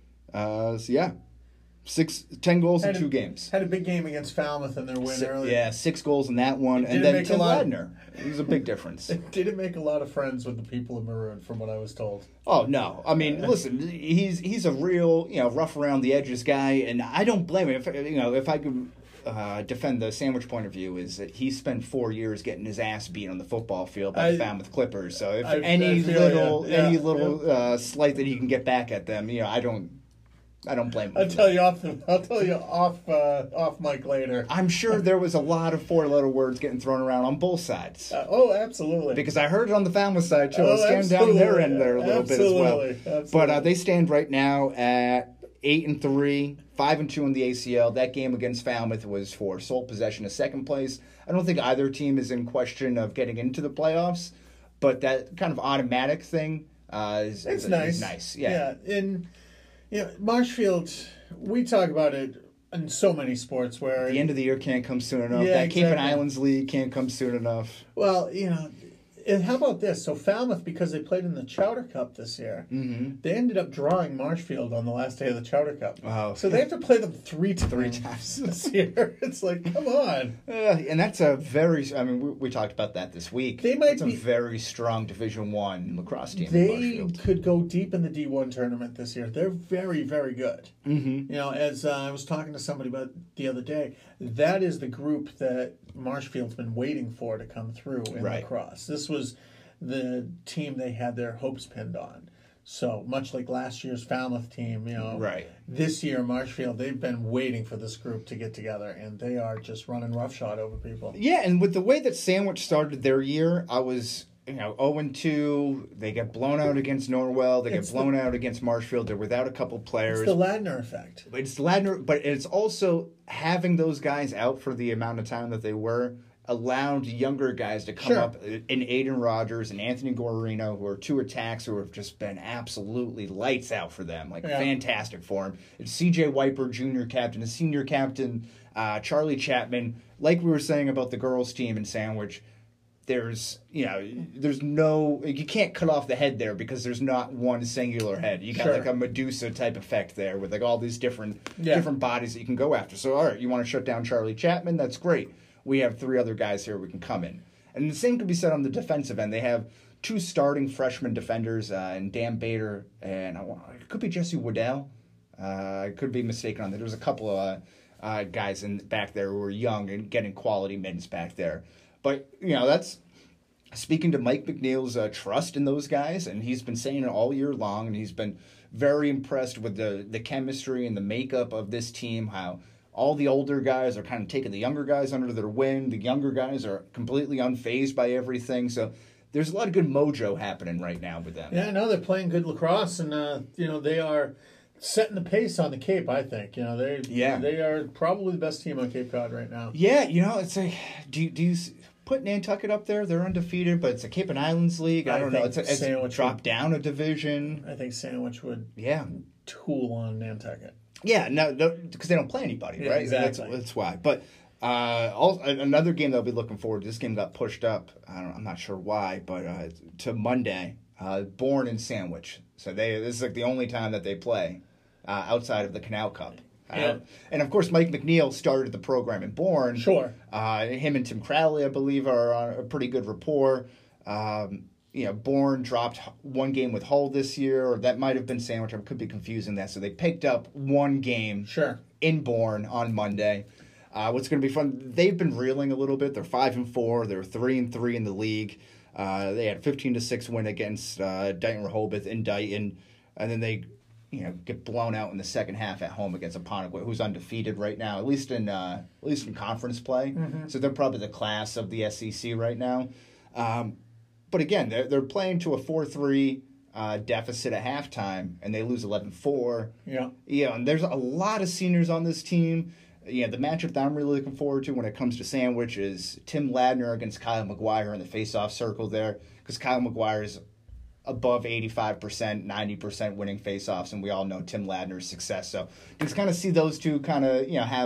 Uh, so, yeah. Six, ten goals had in two a, games. Had a big game against Falmouth in their win Si- earlier. Yeah, six goals in that one. It And didn't then make Tim a lot- Ladner. It was a big difference. It didn't make a lot of friends with the people in Maroon, from what I was told. Oh, no. I mean, listen, he's he's a real, you know, rough around the edges guy, and I don't blame him. If, you know, if I could uh, defend the Sandwich point of view, is that he spent four years getting his ass beat on the football field by I- the Falmouth Clippers. So if I- any I feel little ya. Yeah, any little yeah. uh, slight that he can get back at them, you know, I don't I don't blame him. I'll for tell that. you off. The, I'll tell you off. Uh, off mic later. I'm sure there was a lot of four-letter words getting thrown around on both sides. Uh, oh, absolutely. Because I heard it on the Falmouth side, too. I Oh, was scanning down their absolutely. end there a little bit as well. Absolutely. Absolutely. But uh, they stand right now at eight and three, five and two in the A C L. That game against Falmouth was for sole possession of second place. I don't think either team is in question of getting into the playoffs, but that kind of automatic thing uh, is, It's is, nice. is nice. Yeah. Yeah. And you know, Marshfield. We talk about it in so many sports where The end of the year can't come soon enough. Yeah, that Cape and exactly. Islands League can't come soon enough. Well, you know, and how about this? So Falmouth, because they played in the Chowder Cup this year, Mm-hmm. they ended up drawing Marshfield on the last day of the Chowder Cup. Oh. So they have to play them three times, Three times. this year. It's like, come on. Uh, and that's a very, I mean, we, we talked about that this week. They might it's a be- very strong Division One lacrosse team in They Marshfield. could go deep in the D one tournament this year. They're very, very good. Mm-hmm. You know, as uh, I was talking to somebody about the other day, that is the group that Marshfield's been waiting for to come through in Right. lacrosse. This was the team they had their hopes pinned on. So much like last year's Falmouth team, you know, Right. this year Marshfield, they've been waiting for this group to get together, and they are just running roughshod over people. Yeah, and with the way that Sandwich started their year, I was, you know, oh and two. They get blown out against Norwell. They It's get blown out against Marshfield. They're without a couple players. It's the Ladner effect. It's Ladner, but it's also having those guys out for the amount of time that they were allowed younger guys to come Sure. up in Aiden Rogers and Anthony Guarino, who are two attacks who have just been absolutely lights out for them, like Yeah. fantastic for him. It's C J Wiper, junior captain, a senior captain, uh, Charlie Chapman. Like we were saying about the girls' team in Sandwich, there's, you know, there's no, you can't cut off the head there because there's not one singular head. You got Sure. like a Medusa type effect there with like all these different Yeah. different bodies that you can go after. So, all right, you want to shut down Charlie Chapman? That's great. We have three other guys here we can come in. And the same could be said on the defensive end. They have two starting freshman defenders, uh, and Dan Bader, and I want, it could be Jesse Waddell. Uh, I could be mistaken on that. There was a couple of uh, uh, guys in back there who were young and getting quality minutes back there. But, you know, that's speaking to Mike McNeil's uh, trust in those guys, and he's been saying it all year long, and he's been very impressed with the, the chemistry and the makeup of this team, how all the older guys are kind of taking the younger guys under their wing. The younger guys are completely unfazed by everything. So there's a lot of good mojo happening right now with them. Yeah, no, they're playing good lacrosse, and uh, you know they are setting the pace on the Cape. I think you know they Yeah. they are probably the best team on Cape Cod right now. Yeah, you know, it's like, do you, do you s- put Nantucket up there? They're undefeated, but it's a Cape and Islands League. I, I don't know. think It's, a, it's Sandwich dropped would- down a division. I think Sandwich would Yeah. tool on Nantucket. Yeah, no, because they don't play anybody, Yeah, right? exactly. That's, that's why. But uh, also, another game that I'll be looking forward to. This game got pushed up. I don't, I'm not sure why, but uh, to Monday. Uh, Bourne and Sandwich. So they this is like the only time that they play uh, outside of the Canal Cup. Uh, Yeah. And of course, Mike McNeil started the program in Bourne. Sure. Uh, him and Tim Crowley, I believe, are on a pretty good rapport. Um, you know, Bourne dropped one game with Hull this year, or that might have been Sandwich. I could be confusing that. So they picked up one game Sure. in Bourne on Monday. Uh, what's going to be fun? They've been reeling a little bit. They're five and four. They're three and three in the league. Uh, they had fifteen to six win against uh, Dighton Rehoboth in Dighton, and then they, you know, get blown out in the second half at home against Apponequet, who's undefeated right now, at least in uh, at least in conference play. Mm-hmm. So they're probably the class of the S E C right now. Um, but again, they're they're playing to a four three uh, deficit at halftime, and they lose eleven four. Yeah. Yeah, and there's a lot of seniors on this team. Yeah, the matchup that I'm really looking forward to when it comes to Sandwich is Tim Ladner against Kyle McGuire in the face-off circle there, because Kyle McGuire is above eighty-five percent, ninety percent winning face-offs, and we all know Tim Ladner's success. So just kind of see those two kind of, you know, have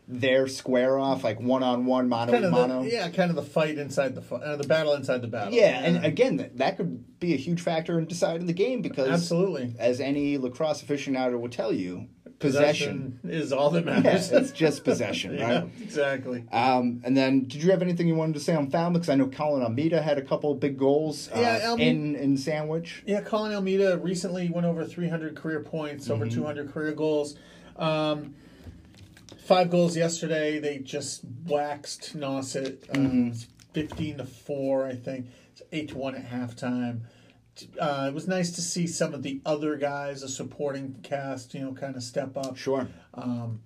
their square off, like one on one, mano kind a of mano. the, yeah, kind of the fight inside the uh, the battle inside the battle. Yeah, and again, that, that could be a huge factor in deciding the game because, absolutely, as any lacrosse aficionado will tell you, possession, possession is all that yeah, matters. it's just possession, right? Yeah, exactly. Um, and then, did you have anything you wanted to say on Falmouth? Because I know Colin Almeida had a couple big goals uh, Yeah, Alme- in in Sandwich. Yeah, Colin Almeida recently went over three hundred career points, mm-hmm. over two hundred career goals. Um, five goals yesterday. They just waxed Nauset, uh, mm-hmm. fifteen to four, I think. It's eight to one at halftime. Uh, it was nice to see some of the other guys, a supporting cast, you know, kind of step up. Sure. Um,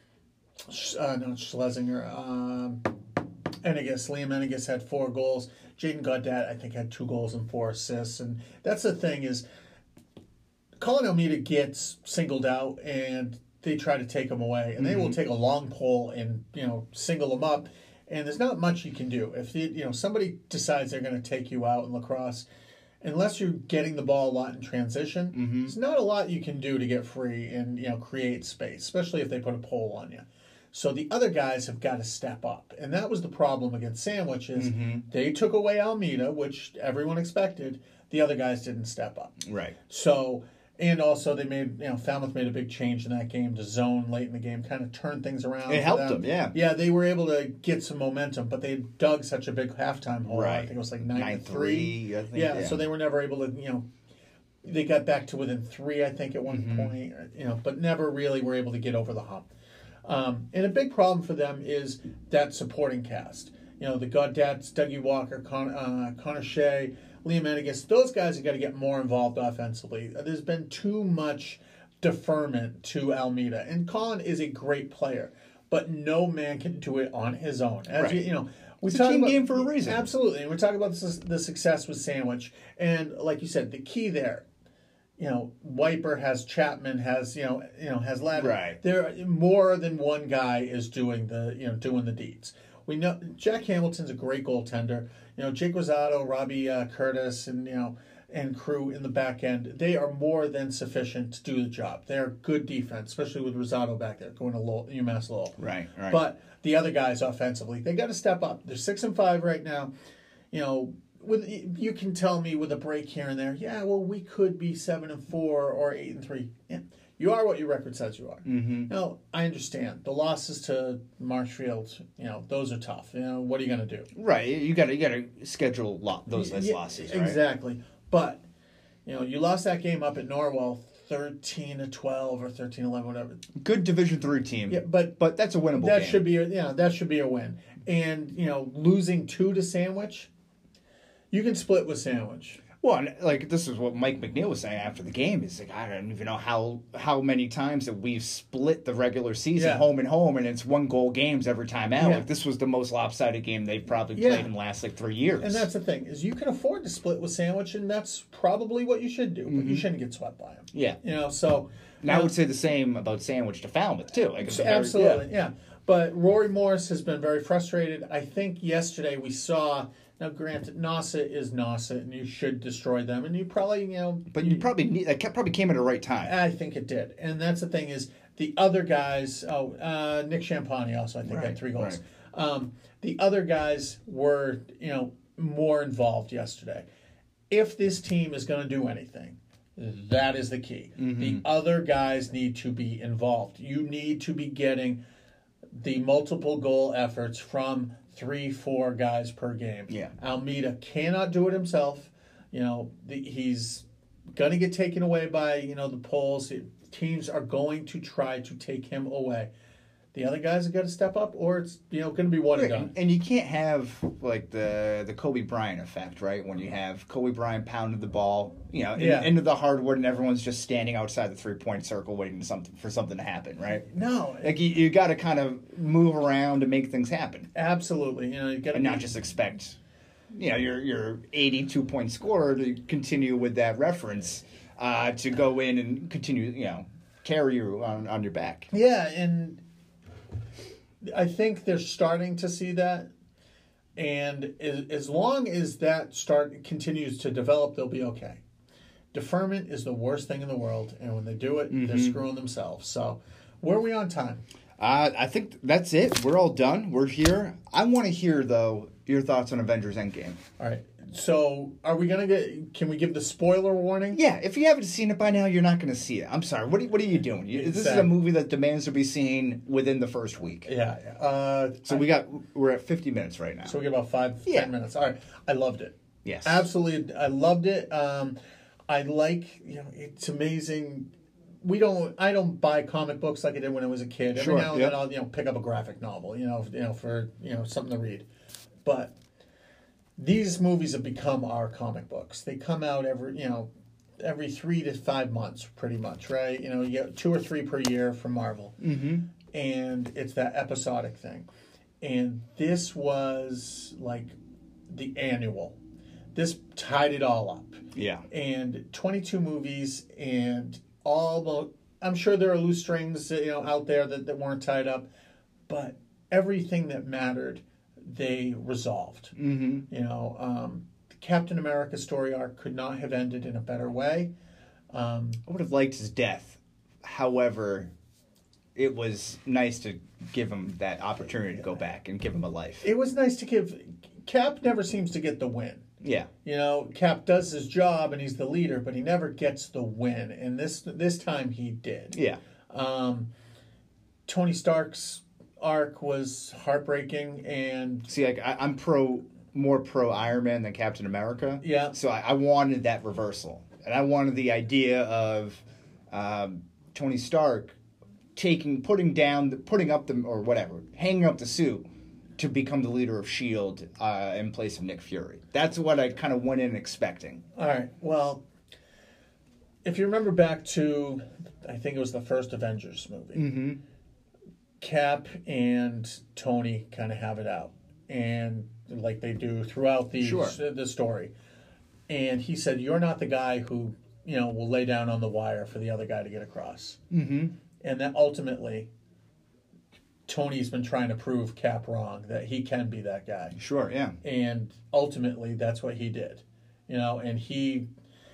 uh, no, Schlesinger. Um, Ennigus, Liam Ennigus had four goals. Jaden Gaudet, I think, had two goals and four assists. And that's the thing is, Colin Almeida gets singled out, and they try to take him away. And mm-hmm. they will take a long pole and, you know, single him up. And there's not much you can do. If, you know, somebody decides they're going to take you out in lacrosse, unless you're getting the ball a lot in transition, mm-hmm. there's not a lot you can do to get free and, you know, create space, especially if they put a pole on you. So the other guys have got to step up. And that was the problem against Sandwich is mm-hmm. they took away Almeida, which everyone expected. The other guys didn't step up. Right. So, and also they made, you know, Falmouth made a big change in that game to zone late in the game, kind of turned things around. It helped them. them, yeah. Yeah, they were able to get some momentum, but they dug such a big halftime hole. Right. I think it was like nine, nine to three. I think, yeah, yeah, so they were never able to, you know, they got back to within three, I think, at one mm-hmm. point, you know, but never really were able to get over the hump. Um, and a big problem for them is that supporting cast. You know, the Gaudets, Dougie Walker, Con, uh, Connor Shea, Liam Ennigus, those guys have got to get more involved offensively. There's been too much deferment to Almeida. And Colin is a great player, but no man can do it on his own. As right. you, you know, we it's talk a team about, game for a reason. Absolutely. And we're talking about the, the success with Sandwich. And like you said, the key there, you know, Wiper has Chapman, has, you know, you know, has Ladder. Right. There more than one guy is doing the, you know, doing the deeds. We know Jack Hamilton's a great goaltender. You know, Jake Rosado, Robbie uh, Curtis, and you know, and crew in the back end. They are more than sufficient to do the job. They're good defense, especially with Rosado back there going to Lowell, UMass Lowell. Right, right. But the other guys offensively, they got to step up. They're six and five right now. You know, with you can tell me with a break here and there. Yeah, well, we could be seven and four or eight and three. Yeah. You are what your record says you are. Mm-hmm. Now, I understand the losses to Marshfield. You know, those are tough. You know, what are you going to do? Right, you got to you got to schedule lo- those yeah, losses. Right? Exactly, but you know, you lost that game up at Norwell, thirteen to twelve or thirteen eleven, whatever. Good Division three team. Yeah, but but that's a winnable. That game. should be a, yeah, that should be a win. And you know, losing two to Sandwich, you can split with Sandwich. Well, like this is what Mike McNeil was saying after the game. He's like, I don't even know how how many times that we've split the regular season yeah. home and home, and it's one goal games every time out. Yeah. Like this was the most lopsided game they've probably yeah. played in the last like three years. And that's the thing is you can afford to split with Sandwich, and that's probably what you should do. But mm-hmm. you shouldn't get swept by them. Yeah, you know. So and I would say the same about Sandwich to Falmouth too. Like so absolutely, very, yeah. yeah. But Rory Morris has been very frustrated. I think yesterday we saw. Now, granted, Nauset is Nauset, and you should destroy them, and you probably, you know... But you, you probably need, that probably came at the right time. I think it did. And that's the thing is, the other guys... Oh, uh, Nick Champagny also, I think, right, had three goals. Right. Um, the other guys were, you know, more involved yesterday. If this team is going to do anything, that is the key. Mm-hmm. The other guys need to be involved. You need to be getting the multiple goal efforts from... three, four guys per game. Yeah. Almeida cannot do it himself. You know, the, he's going to get taken away by, you know, the polls. Teams are going to try to take him away. The other guys have got to step up, or it's, you know, going to be one right. and done. And you can't have, like, the the Kobe Bryant effect, right? When you have Kobe Bryant pounding the ball, you know, in, yeah. into the hardwood, and everyone's just standing outside the three-point circle waiting to something, for something to happen, right? No. Like, you, you got to kind of move around to make things happen. Absolutely. You know, you got to And not just expect, you know, your your eighty-two point scorer to continue with that reference uh, to go in and continue, you know, carry you on, on your back. Yeah, and... I think they're starting to see that, and as long as that start continues to develop, they'll be okay. Deferment is the worst thing in the world, and when they do it, mm-hmm. they're screwing themselves. So, where are we on time? Uh, I think that's it. We're all done. We're here. I want to hear, though, your thoughts on Avengers Endgame. All right. So, are we going to get... Can we give the spoiler warning? Yeah, if you haven't seen it by now, you're not going to see it. I'm sorry. What are, what are you doing? You, this is a movie that demands to be seen within the first week. Yeah. Uh, so I, we got... We're at fifty minutes right now. So we get about five, yeah. ten minutes. All right. I loved it. Yes. Absolutely. I loved it. Um, I like... You know, it's amazing... We don't. I don't buy comic books like I did when I was a kid. Every sure, now and yep. then I'll you know pick up a graphic novel, you know, you know for you know something to read. But these movies have become our comic books. They come out every you know every three to five months, pretty much, right? You know, you get two or three per year from Marvel, mm-hmm. and it's that episodic thing. And this was like the annual. This tied it all up. Yeah. And twenty-two movies and. All about, I'm sure there are loose strings, you know, out there that, that weren't tied up, but everything that mattered, they resolved. Mm-hmm. You know, um, the Captain America story arc could not have ended in a better way. Um, I would have liked his death. However, it was nice to give him that opportunity to go back and give him a life. It was nice to give. Cap never seems to get the win. Yeah. You know, Cap does his job and he's the leader, but he never gets the win. And this this time he did. Yeah. Um, Tony Stark's arc was heartbreaking, and see, like I, I'm pro more pro Iron Man than Captain America. Yeah. So I, I wanted that reversal, and I wanted the idea of um, Tony Stark taking, putting down, putting up the or whatever, hanging up the suit to become the leader of S H I E L D uh, in place of Nick Fury. That's what I kind of went in expecting. All right. Well, if you remember back to, I think it was the first Avengers movie, Mm-hmm. Cap and Tony kind of have it out, and like they do throughout the Sure. the story. And he said, "You're not the guy who you know will lay down on the wire for the other guy to get across." Mm-hmm. And that ultimately, Tony's been trying to prove Cap wrong, that he can be that guy. Sure, yeah. And ultimately, that's what he did. You know, and he,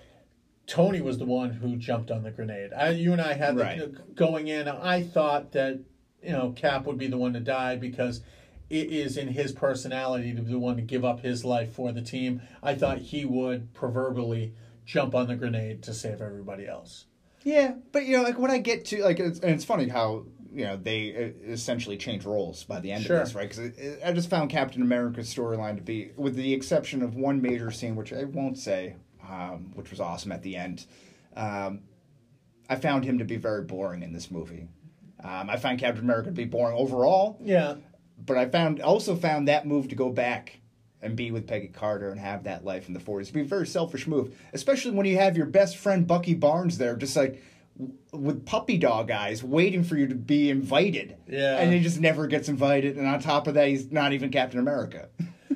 Tony was the one who jumped on the grenade. I, you and I had, Right. the, going in, I thought that, you know, Cap would be the one to die because it is in his personality to be the one to give up his life for the team. I thought he would proverbially jump on the grenade to save everybody else. Yeah, but you know, like when I get to like, it's, and it's funny how you know they essentially change roles by the end Sure. of this, right? Because I just found Captain America's storyline to be, with the exception of one major scene, which I won't say, um, which was awesome at the end. Um, I found him to be very boring in this movie. Um, I find Captain America to be boring overall. Yeah. But I found also found that move to go back and be with Peggy Carter and have that life in the forties to be a very selfish move, especially when you have your best friend Bucky Barnes there, just like with puppy dog eyes, waiting for you to be invited. Yeah. And he just never gets invited, and on top of that, he's not even Captain America.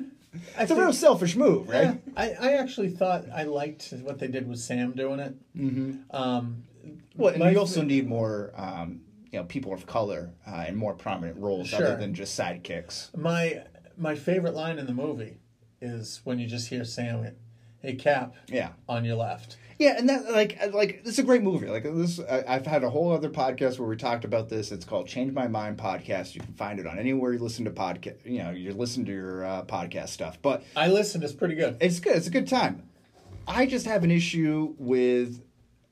I It's a think- real selfish move, right? Yeah, I, I actually thought I liked what they did with Sam doing it. Mm-hmm. Um, Well, and my- we also need more, um, you know, people of color uh, in more prominent roles Sure. other than just sidekicks. My my favorite line in the movie is when you just hear Sam, "Hey Cap, Yeah. on your left." Yeah, and that like like this is a great movie. Like this, I, I've had a whole other podcast where we talked about this. It's called Change My Mind Podcast. You can find it on anywhere you listen to podcast. You know, you listen to your uh, podcast stuff. But I listened; it's pretty good. it's good. It's a good time. I just have an issue with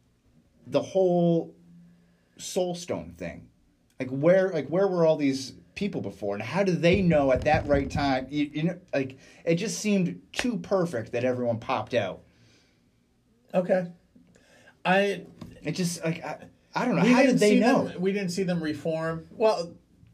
the whole Soul Stone thing. Like where like where were all these people before, and how did they know at that right time? You, you know, like it just seemed too perfect that everyone popped out. Okay, I It just like I, I don't know. we How didn't did they see know? Them, we didn't see them reform. Well,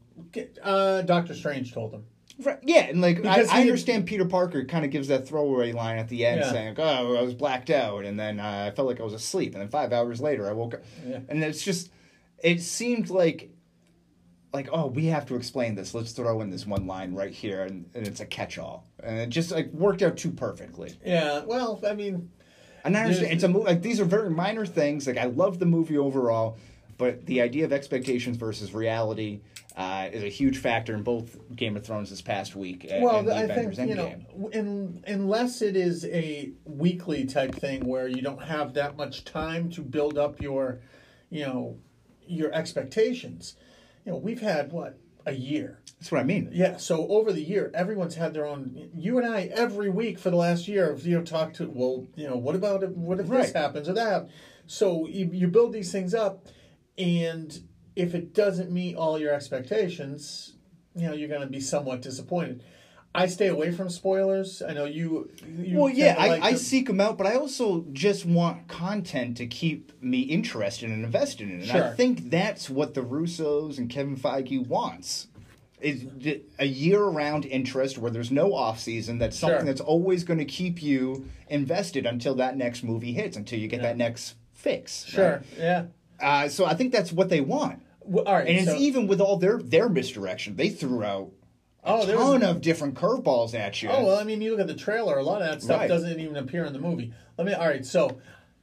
uh, Doctor Strange told them. Right, yeah, and like I, Because I he- understand Peter Parker kind of gives that throwaway line at the end Yeah. saying, "Oh, I was blacked out, and then uh, I felt like I was asleep, and then five hours later I woke up." Yeah. And it's just, it seemed like, like oh, we have to explain this. Let's throw in this one line right here, and, and it's a catch-all, and it just like worked out too perfectly. Yeah, well, I mean, And I understand Yeah. it's a movie. Like these are very minor things. Like I love the movie overall, but the idea of expectations versus reality uh, is a huge factor in both Game of Thrones this past week and, well, and the I Avengers think you know, Endgame. in, unless it is a weekly type thing where you don't have that much time to build up your, you know, your expectations. you know, we've had what a year. That's what I mean. Yeah. So over the year, everyone's had their own. You and I every week for the last year have you know talked to. Well, you know, what about if, what if Right. this happens or that happens? So you, you build these things up, and if it doesn't meet all your expectations, you know, you're going to be somewhat disappointed. I stay away from spoilers. I know you. you Well, yeah, I, like I to- seek them out, but I also just want content to keep me interested and invested in it. And I Sure. think that's what the Russos and Kevin Feige wants. Is th- a year-round interest where there's no off-season. That's something Sure. that's always going to keep you invested until that next movie hits, until you get Yeah. that next fix. Sure. right? Yeah. Uh, so I think that's what they want. Well, all right. And it's so, even with all their, their misdirection. They threw out a Oh, there was- ton of different curveballs at you. Oh well, I mean, you look at the trailer. A lot of that stuff Right. doesn't even appear in the movie. Let me. All right. So,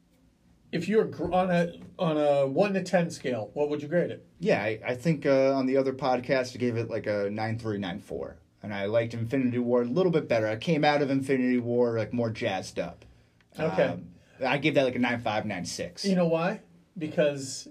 if you're gr- on a on a one to ten scale, what would you grade it? Yeah, I, I think uh, on the other podcast I gave it like a nine three, nine four. And I liked Infinity War a little bit better. I came out of Infinity War like more jazzed up. Okay. Um, I gave that like a nine five, nine six. You know why? Because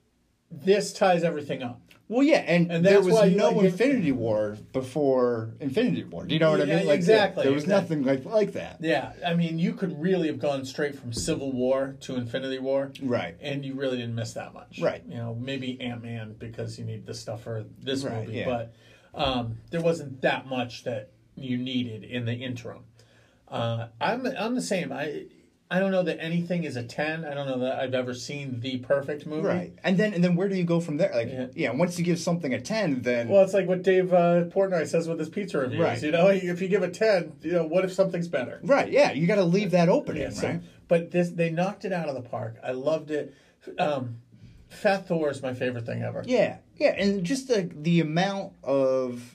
this ties everything up. Well, yeah, and, And there that's was why you no like it- Infinity War before Infinity War. Do you know what I Yeah, mean? Like, exactly, There was exactly. nothing like like that. Yeah, I mean, you could really have gone straight from Civil War to Infinity War, Right. and you really didn't miss that much. Right. You know, maybe Ant-Man because you need the stuff for this Right, movie, yeah. but um, there wasn't that much that you needed in the interim. Uh, I'm I'm the same. I I don't know that anything is a ten. I don't know that I've ever seen the perfect movie. Right. And then and then where do you go from there? Like, Yeah. yeah, once you give something a ten, then Well, it's like what Dave uh, Portnoy says with his pizza reviews. Right. You know, if you give a ten, you know, what if something's better? right, yeah, you got to leave that opening, Yeah, so- right? But this, they knocked it out of the park. I loved it. Um, Fat Thor is my favorite thing ever. Yeah, yeah, and just the the amount of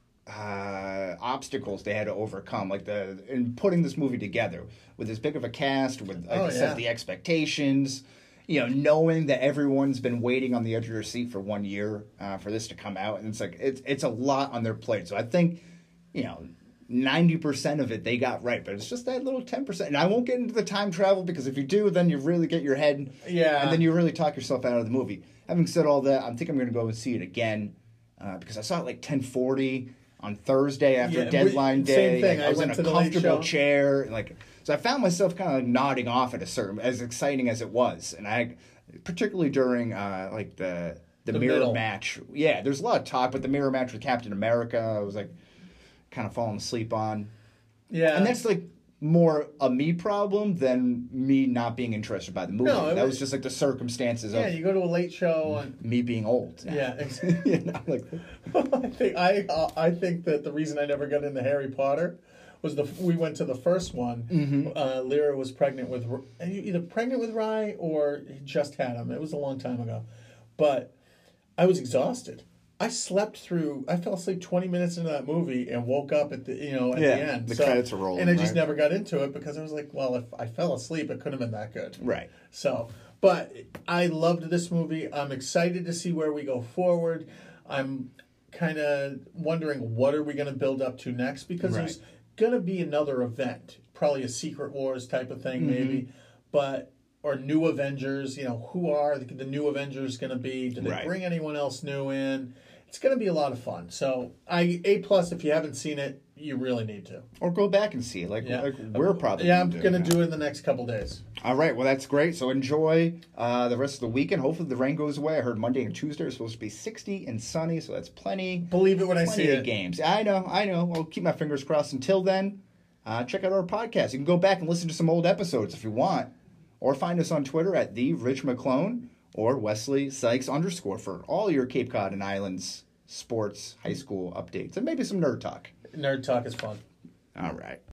uh, obstacles they had to overcome, like the in putting this movie together with as big of a cast, with like Oh, I said, yeah. the expectations, you know, knowing that everyone's been waiting on the edge of their seat for one year uh, for this to come out, and it's like it's it's a lot on their plate. So I think, you know. ninety percent of it they got right, but it's just that little ten percent. And I won't get into the time travel because if you do, then you really get your head, Yeah. and then you really talk yourself out of the movie. Having said all that, I think I'm going to go and see it again uh, because I saw it like ten forty on Thursday after Yeah, we- deadline day. same thing. Like, I I was went in to a the late comfortable show. chair, and like so I found myself kind of like nodding off at a certain, as exciting as it was, and I particularly during uh, like the the, The mirror middle. match. Yeah, there's a lot of talk, but the mirror match with Captain America, I was like kind of falling asleep on. Yeah. And that's like more a me problem than me not being interested by the movie. No, it that was- was just like the circumstances yeah, of you go to a late show and me being old. yeah. ex- you know, like I think I uh, I think that the reason I never got into Harry Potter was the we went to the first one. Mm-hmm. Uh, Lyra was pregnant with either pregnant with Rye or just had him. It was a long time ago, but I was exhausted. I slept through. I fell asleep twenty minutes into that movie and woke up at the you know at Yeah, the end. the credits are rolling, and I just right? never got into it because I was like, well, if I fell asleep, it couldn't have been that good. right. So, but I loved this movie. I'm excited to see where we go forward. I'm kind of wondering what are we going to build up to next because Right. there's going to be another event, probably a Secret Wars type of thing, Mm-hmm. maybe, but or New Avengers. You know, who are the, the New Avengers going to be? Do they Right. bring anyone else new in? It's going to be a lot of fun. So, I A plus. If you haven't seen it, you really need to. Or go back and see it. Like, Yeah, like we're probably Yeah, I'm gonna going to now. do it in the next couple days. All right, well that's great. So enjoy uh, the rest of the weekend. Hopefully the rain goes away. I heard Monday and Tuesday are supposed to be sixty and sunny, so that's plenty. Believe it when I see Plenty of it. games. I know, I know. I'll keep my fingers crossed. Until then, uh, check out our podcast. You can go back and listen to some old episodes if you want, or find us on Twitter at the Rich McClone or Wesley Sykes underscore for all your Cape Cod and Islands sports high school updates and maybe some nerd talk. Nerd talk is fun. All right.